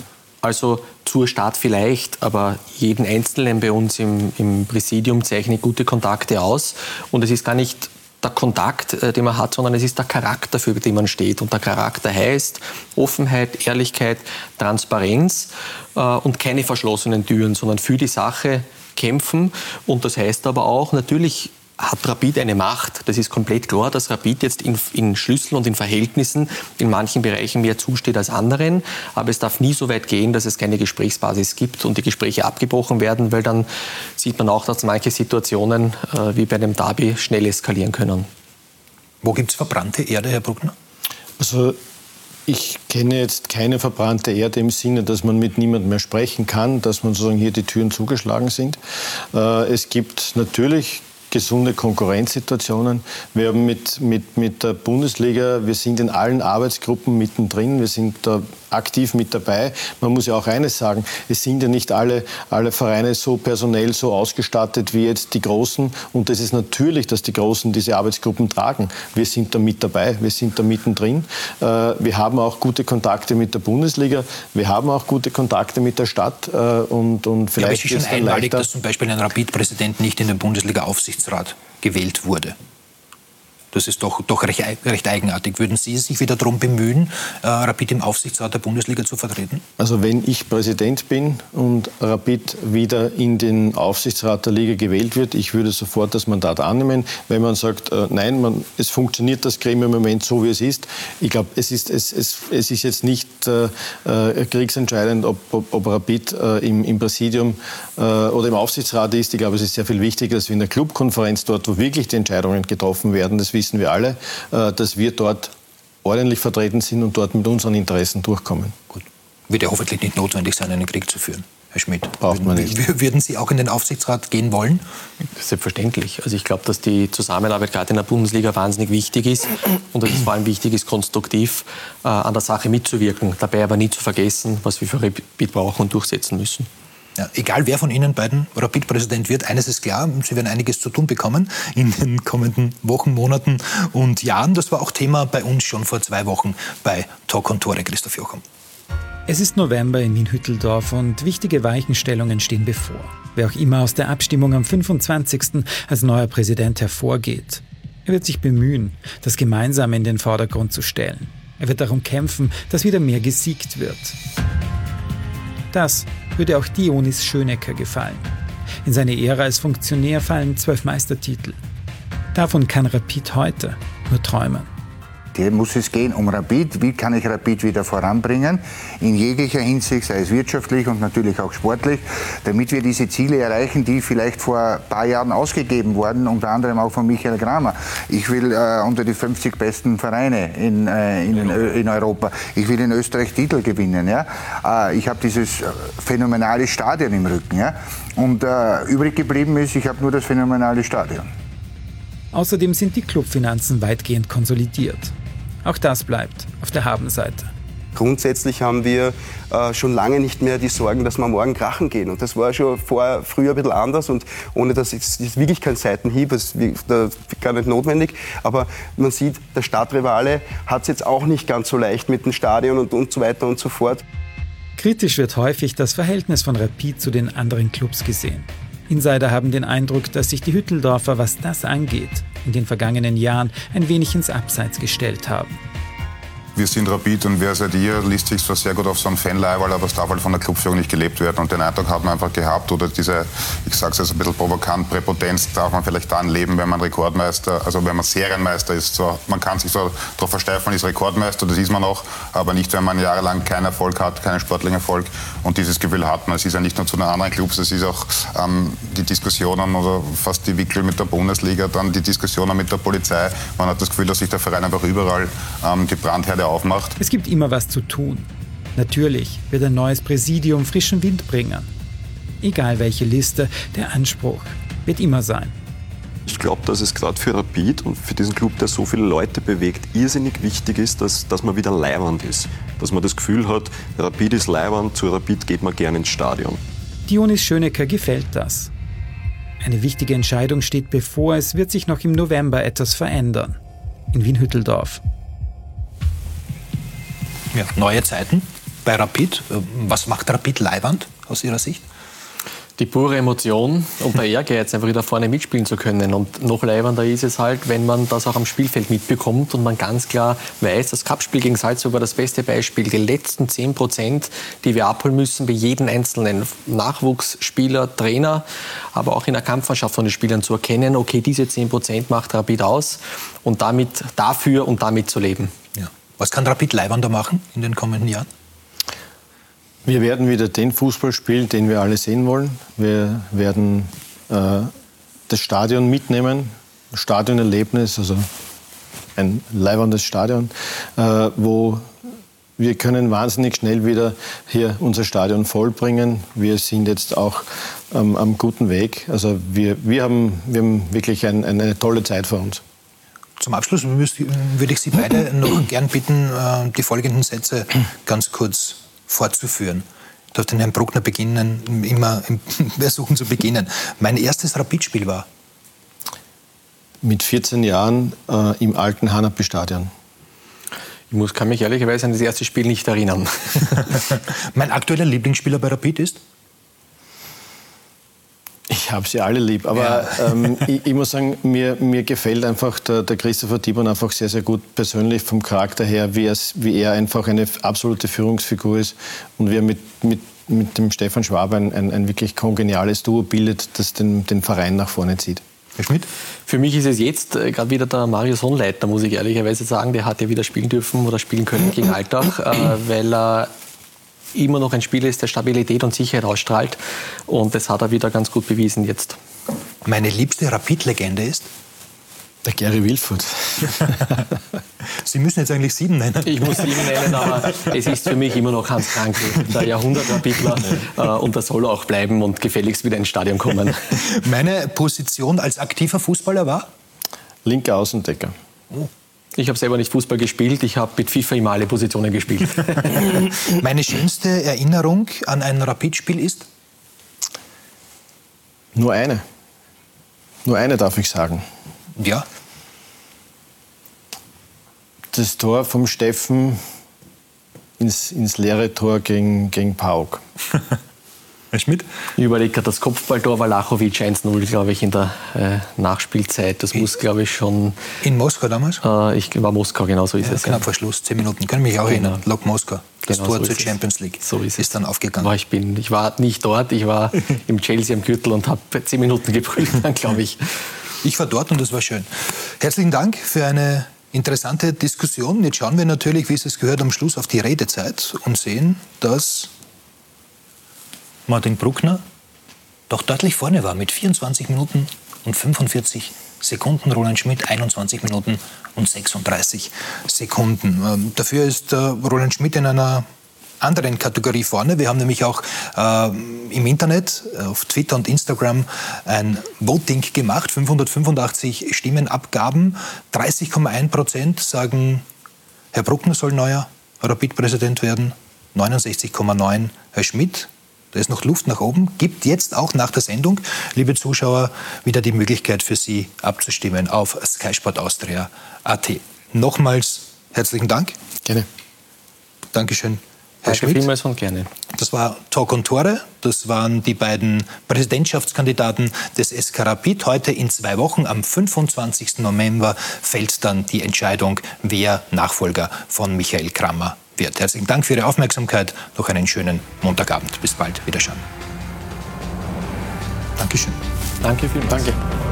S3: Also zur Stadt vielleicht, aber jeden Einzelnen bei uns im Präsidium zeichnet gute Kontakte aus. Und es ist gar nicht der Kontakt, den man hat, sondern es ist der Charakter, für den man steht. Und der Charakter heißt Offenheit, Ehrlichkeit, Transparenz und keine verschlossenen Türen, sondern für die Sache kämpfen. Und das heißt aber auch natürlich, hat Rapid eine Macht. Das ist komplett klar, dass Rapid jetzt in Schlüsseln und in Verhältnissen in manchen Bereichen mehr zusteht als anderen. Aber es darf nie so weit gehen, dass es keine Gesprächsbasis gibt und die Gespräche abgebrochen werden, weil dann sieht man auch, dass manche Situationen wie bei einem Derby schnell eskalieren können.
S1: Wo gibt es verbrannte Erde, Herr Bruckner?
S2: Also ich kenne jetzt keine verbrannte Erde im Sinne, dass man mit niemandem mehr sprechen kann, dass man sozusagen hier die Türen zugeschlagen sind. Es gibt natürlich gesunde Konkurrenzsituationen. Wir haben mit der Bundesliga, wir sind in allen Arbeitsgruppen mittendrin, wir sind da aktiv mit dabei. Man muss ja auch eines sagen, es sind ja nicht alle Vereine so personell so ausgestattet wie jetzt die Großen. Und es ist natürlich, dass die Großen diese Arbeitsgruppen tragen. Wir sind da mit dabei, wir sind da mittendrin. Wir haben auch gute Kontakte mit der Bundesliga, wir haben auch gute Kontakte mit der Stadt. Und vielleicht
S1: ist es schon einmalig, dass zum Beispiel ein Rapid-Präsident nicht in den Bundesliga-Aufsichtsrat gewählt wurde. Das ist doch recht eigenartig. Würden Sie sich wieder darum bemühen, Rapid im Aufsichtsrat der Bundesliga zu vertreten?
S2: Also wenn ich Präsident bin und Rapid wieder in den Aufsichtsrat der Liga gewählt wird, ich würde sofort das Mandat annehmen. Wenn man sagt, nein, es funktioniert das Gremium im Moment so, wie es ist. Ich glaube, es ist jetzt nicht kriegsentscheidend, ob Rapid im Präsidium oder im Aufsichtsrat ist. Ich glaube, es ist sehr viel wichtiger, dass wir in der Clubkonferenz dort, wo wirklich die Entscheidungen getroffen werden, das wissen wir alle, dass wir dort ordentlich vertreten sind und dort mit unseren Interessen durchkommen.
S1: Gut. Wird ja hoffentlich nicht notwendig sein, einen Krieg zu führen, Herr Schmidt.
S2: Braucht man nicht.
S1: Würden Sie auch in den Aufsichtsrat gehen wollen?
S3: Selbstverständlich. Also ich glaube, dass die Zusammenarbeit gerade in der Bundesliga wahnsinnig wichtig ist und dass es vor allem wichtig ist, konstruktiv an der Sache mitzuwirken. Dabei aber nie zu vergessen, was wir für Rapid brauchen und durchsetzen müssen.
S1: Ja, egal wer von Ihnen beiden Rapid-Präsident wird, eines ist klar, Sie werden einiges zu tun bekommen in den kommenden Wochen, Monaten und Jahren. Das war auch Thema bei uns schon vor 2 Wochen bei Talk und Tore, Christoph Jochum.
S10: Es ist November in Wien-Hütteldorf und wichtige Weichenstellungen stehen bevor. Wer auch immer aus der Abstimmung am 25. als neuer Präsident hervorgeht. Er wird sich bemühen, das Gemeinsame in den Vordergrund zu stellen. Er wird darum kämpfen, dass wieder mehr gesiegt wird. Das würde auch Dionys Schönecker gefallen. In seine Ära als Funktionär fallen 12 Meistertitel. Davon kann Rapid heute nur träumen.
S11: Hier muss es gehen um Rapid. Wie kann ich Rapid wieder voranbringen? In jeglicher Hinsicht, sei es wirtschaftlich und natürlich auch sportlich, damit wir diese Ziele erreichen, die vielleicht vor ein paar Jahren ausgegeben wurden, unter anderem auch von Michael Kramer. Ich will unter die 50 besten Vereine in Europa. Ich will in Österreich Titel gewinnen. Ja? Ich habe dieses phänomenale Stadion im Rücken. Ja? Und übrig geblieben ist, ich habe nur das phänomenale Stadion.
S10: Außerdem sind die Clubfinanzen weitgehend konsolidiert. Auch das bleibt auf der Habenseite.
S12: Grundsätzlich haben wir schon lange nicht mehr die Sorgen, dass wir morgen krachen gehen. Und das war schon früher ein bisschen anders. Und ohne das ist wirklich kein Seitenhieb, das ist gar nicht notwendig. Aber man sieht, der Stadtrivale hat es jetzt auch nicht ganz so leicht mit dem Stadion und so weiter und so fort.
S10: Kritisch wird häufig das Verhältnis von Rapid zu den anderen Clubs gesehen. Insider haben den Eindruck, dass sich die Hütteldorfer, was das angeht, in den vergangenen Jahren ein wenig ins Abseits gestellt haben.
S13: Wir sind Rapid und wer seid ihr, liest sich zwar sehr gut auf so ein Fanleiberl, aber es darf halt von der Clubführung nicht gelebt werden. Und den Eindruck hat man einfach gehabt, oder diese, ich sage es jetzt ein bisschen provokant, Präpotenz darf man vielleicht dann leben, wenn man Rekordmeister, also wenn man Serienmeister ist. So, man kann sich so darauf versteifen, man ist Rekordmeister, das ist man auch, aber nicht, wenn man jahrelang keinen Erfolg hat, keinen sportlichen Erfolg. Und dieses Gefühl hat man. Es ist ja nicht nur zu den anderen Clubs, es ist auch die Diskussionen oder fast die Wickel mit der Bundesliga, dann die Diskussionen mit der Polizei. Man hat das Gefühl, dass sich der Verein einfach überall die Brandherde aufmacht.
S10: Es gibt immer was zu tun. Natürlich wird ein neues Präsidium frischen Wind bringen. Egal welche Liste, der Anspruch wird immer sein.
S14: Ich glaube, dass es gerade für Rapid und für diesen Club, der so viele Leute bewegt, irrsinnig wichtig ist, dass man wieder leiwand ist. Dass man das Gefühl hat, Rapid ist leiwand, zu Rapid geht man gerne ins Stadion.
S10: Dionys Schönecker gefällt das. Eine wichtige Entscheidung steht bevor, es wird sich noch im November etwas verändern. In Wien-Hütteldorf.
S1: Ja, neue Zeiten bei Rapid. Was macht Rapid leiwand aus Ihrer Sicht?
S3: Die pure Emotion und der Ehrgeiz, einfach wieder vorne mitspielen zu können. Und noch leibender ist es halt, wenn man das auch am Spielfeld mitbekommt und man ganz klar weiß, das Cup-Spiel gegen Salzburg war das beste Beispiel. Die letzten 10%, die wir abholen müssen bei jedem einzelnen Nachwuchsspieler, Trainer, aber auch in der Kampfmannschaft von den Spielern zu erkennen, okay, diese 10% macht Rapid aus und damit dafür und damit zu leben.
S1: Ja. Was kann Rapid leiwander machen in den kommenden Jahren?
S2: Wir werden wieder den Fußball spielen, den wir alle sehen wollen. Wir werden das Stadion mitnehmen, Stadionerlebnis, also ein leibendes Stadion, wo wir können wahnsinnig schnell wieder hier unser Stadion vollbringen. Wir sind jetzt auch am guten Weg. Also wir haben wirklich eine tolle Zeit vor uns.
S1: Zum Abschluss würde ich Sie beide noch gern bitten, die folgenden Sätze ganz kurz fortzuführen. Ich darf den Herrn Bruckner versuchen zu beginnen. Mein erstes Rapid-Spiel war?
S2: Mit 14 Jahren im alten Hanapi-Stadion.
S3: Ich kann mich ehrlicherweise an das erste Spiel nicht erinnern.
S2: Mein aktueller Lieblingsspieler bei Rapid ist? Ich habe sie alle lieb, aber ich muss sagen, mir gefällt einfach der Christopher Tibon einfach sehr, sehr gut persönlich vom Charakter her, wie er einfach eine absolute Führungsfigur ist und wie er mit dem Stefan Schwab ein wirklich kongeniales Duo bildet, das den Verein nach vorne zieht.
S1: Herr Schmidt?
S3: Für mich ist es jetzt gerade wieder der Marius Hohenleitner, muss ich ehrlicherweise sagen. Der hat ja wieder spielen dürfen oder spielen können gegen Altach, weil er immer noch ein Spieler ist, der Stabilität und Sicherheit ausstrahlt. Und das hat er wieder ganz gut bewiesen jetzt.
S1: Meine liebste Rapid-Legende ist?
S2: Der Gary Wilford.
S1: Sie müssen jetzt eigentlich 7 nennen.
S3: Ich muss 7 nennen, aber es ist für mich immer noch Hans Krankl, der Jahrhundert-Rapidler. Und das soll auch bleiben und gefälligst wieder ins Stadion kommen.
S1: Meine Position als aktiver Fußballer war?
S2: Linker Außendecker.
S3: Oh. Ich habe selber nicht Fußball gespielt, ich habe mit FIFA immer alle Positionen gespielt.
S1: Meine schönste Erinnerung an ein Rapid-Spiel ist?
S2: Nur eine. Nur eine darf ich sagen.
S1: Ja?
S2: Das Tor vom Steffen ins leere Tor gegen PAOK.
S1: Herr Schmidt?
S3: Ich überlege gerade, das Kopfballtor war Lachowitsch 1-0, glaube ich, in der Nachspielzeit. Das muss, glaube ich, schon...
S1: In Moskau damals?
S3: Ich war Moskau, genau so ist es.
S1: Knapp vor Schluss, 10 Minuten. Können mich auch erinnern. Lok Moskau. Das Tor so zur Champions League
S3: so ist
S1: dann aufgegangen.
S3: Ich war nicht dort, ich war im Chelsea am Gürtel und habe 10 Minuten geprüft, dann glaube ich.
S1: Ich war dort und das war schön. Herzlichen Dank für eine Interessante Diskussion. Jetzt schauen wir natürlich, wie es sich gehört, am Schluss auf die Redezeit und sehen, dass Martin Bruckner doch deutlich vorne war mit 24 Minuten und 45 Sekunden. Roland Schmidt 21 Minuten und 36 Sekunden. Dafür ist Roland Schmidt in einer anderen Kategorie vorne. Wir haben nämlich auch im Internet, auf Twitter und Instagram ein Voting gemacht. 585 Stimmenabgaben. 30,1% sagen, Herr Bruckner soll neuer Rapid-Präsident werden. 69,9% Herr Schmidt. Da ist noch Luft nach oben. Gibt jetzt auch nach der Sendung, liebe Zuschauer, wieder die Möglichkeit für Sie abzustimmen auf skysportaustria.at. Nochmals herzlichen Dank.
S2: Gerne.
S1: Dankeschön, Herr Schmidt.
S3: Danke vielmals und gerne.
S1: Das war Talk und Tore. Das waren die beiden Präsidentschaftskandidaten des SK Rapid. Heute in 2 Wochen, am 25. November, fällt dann die Entscheidung, wer Nachfolger von Michael Krammer wird. Herzlichen Dank für Ihre Aufmerksamkeit. Noch einen schönen Montagabend. Bis bald. Wiederschauen. Dankeschön.
S3: Danke vielmals.
S2: Danke.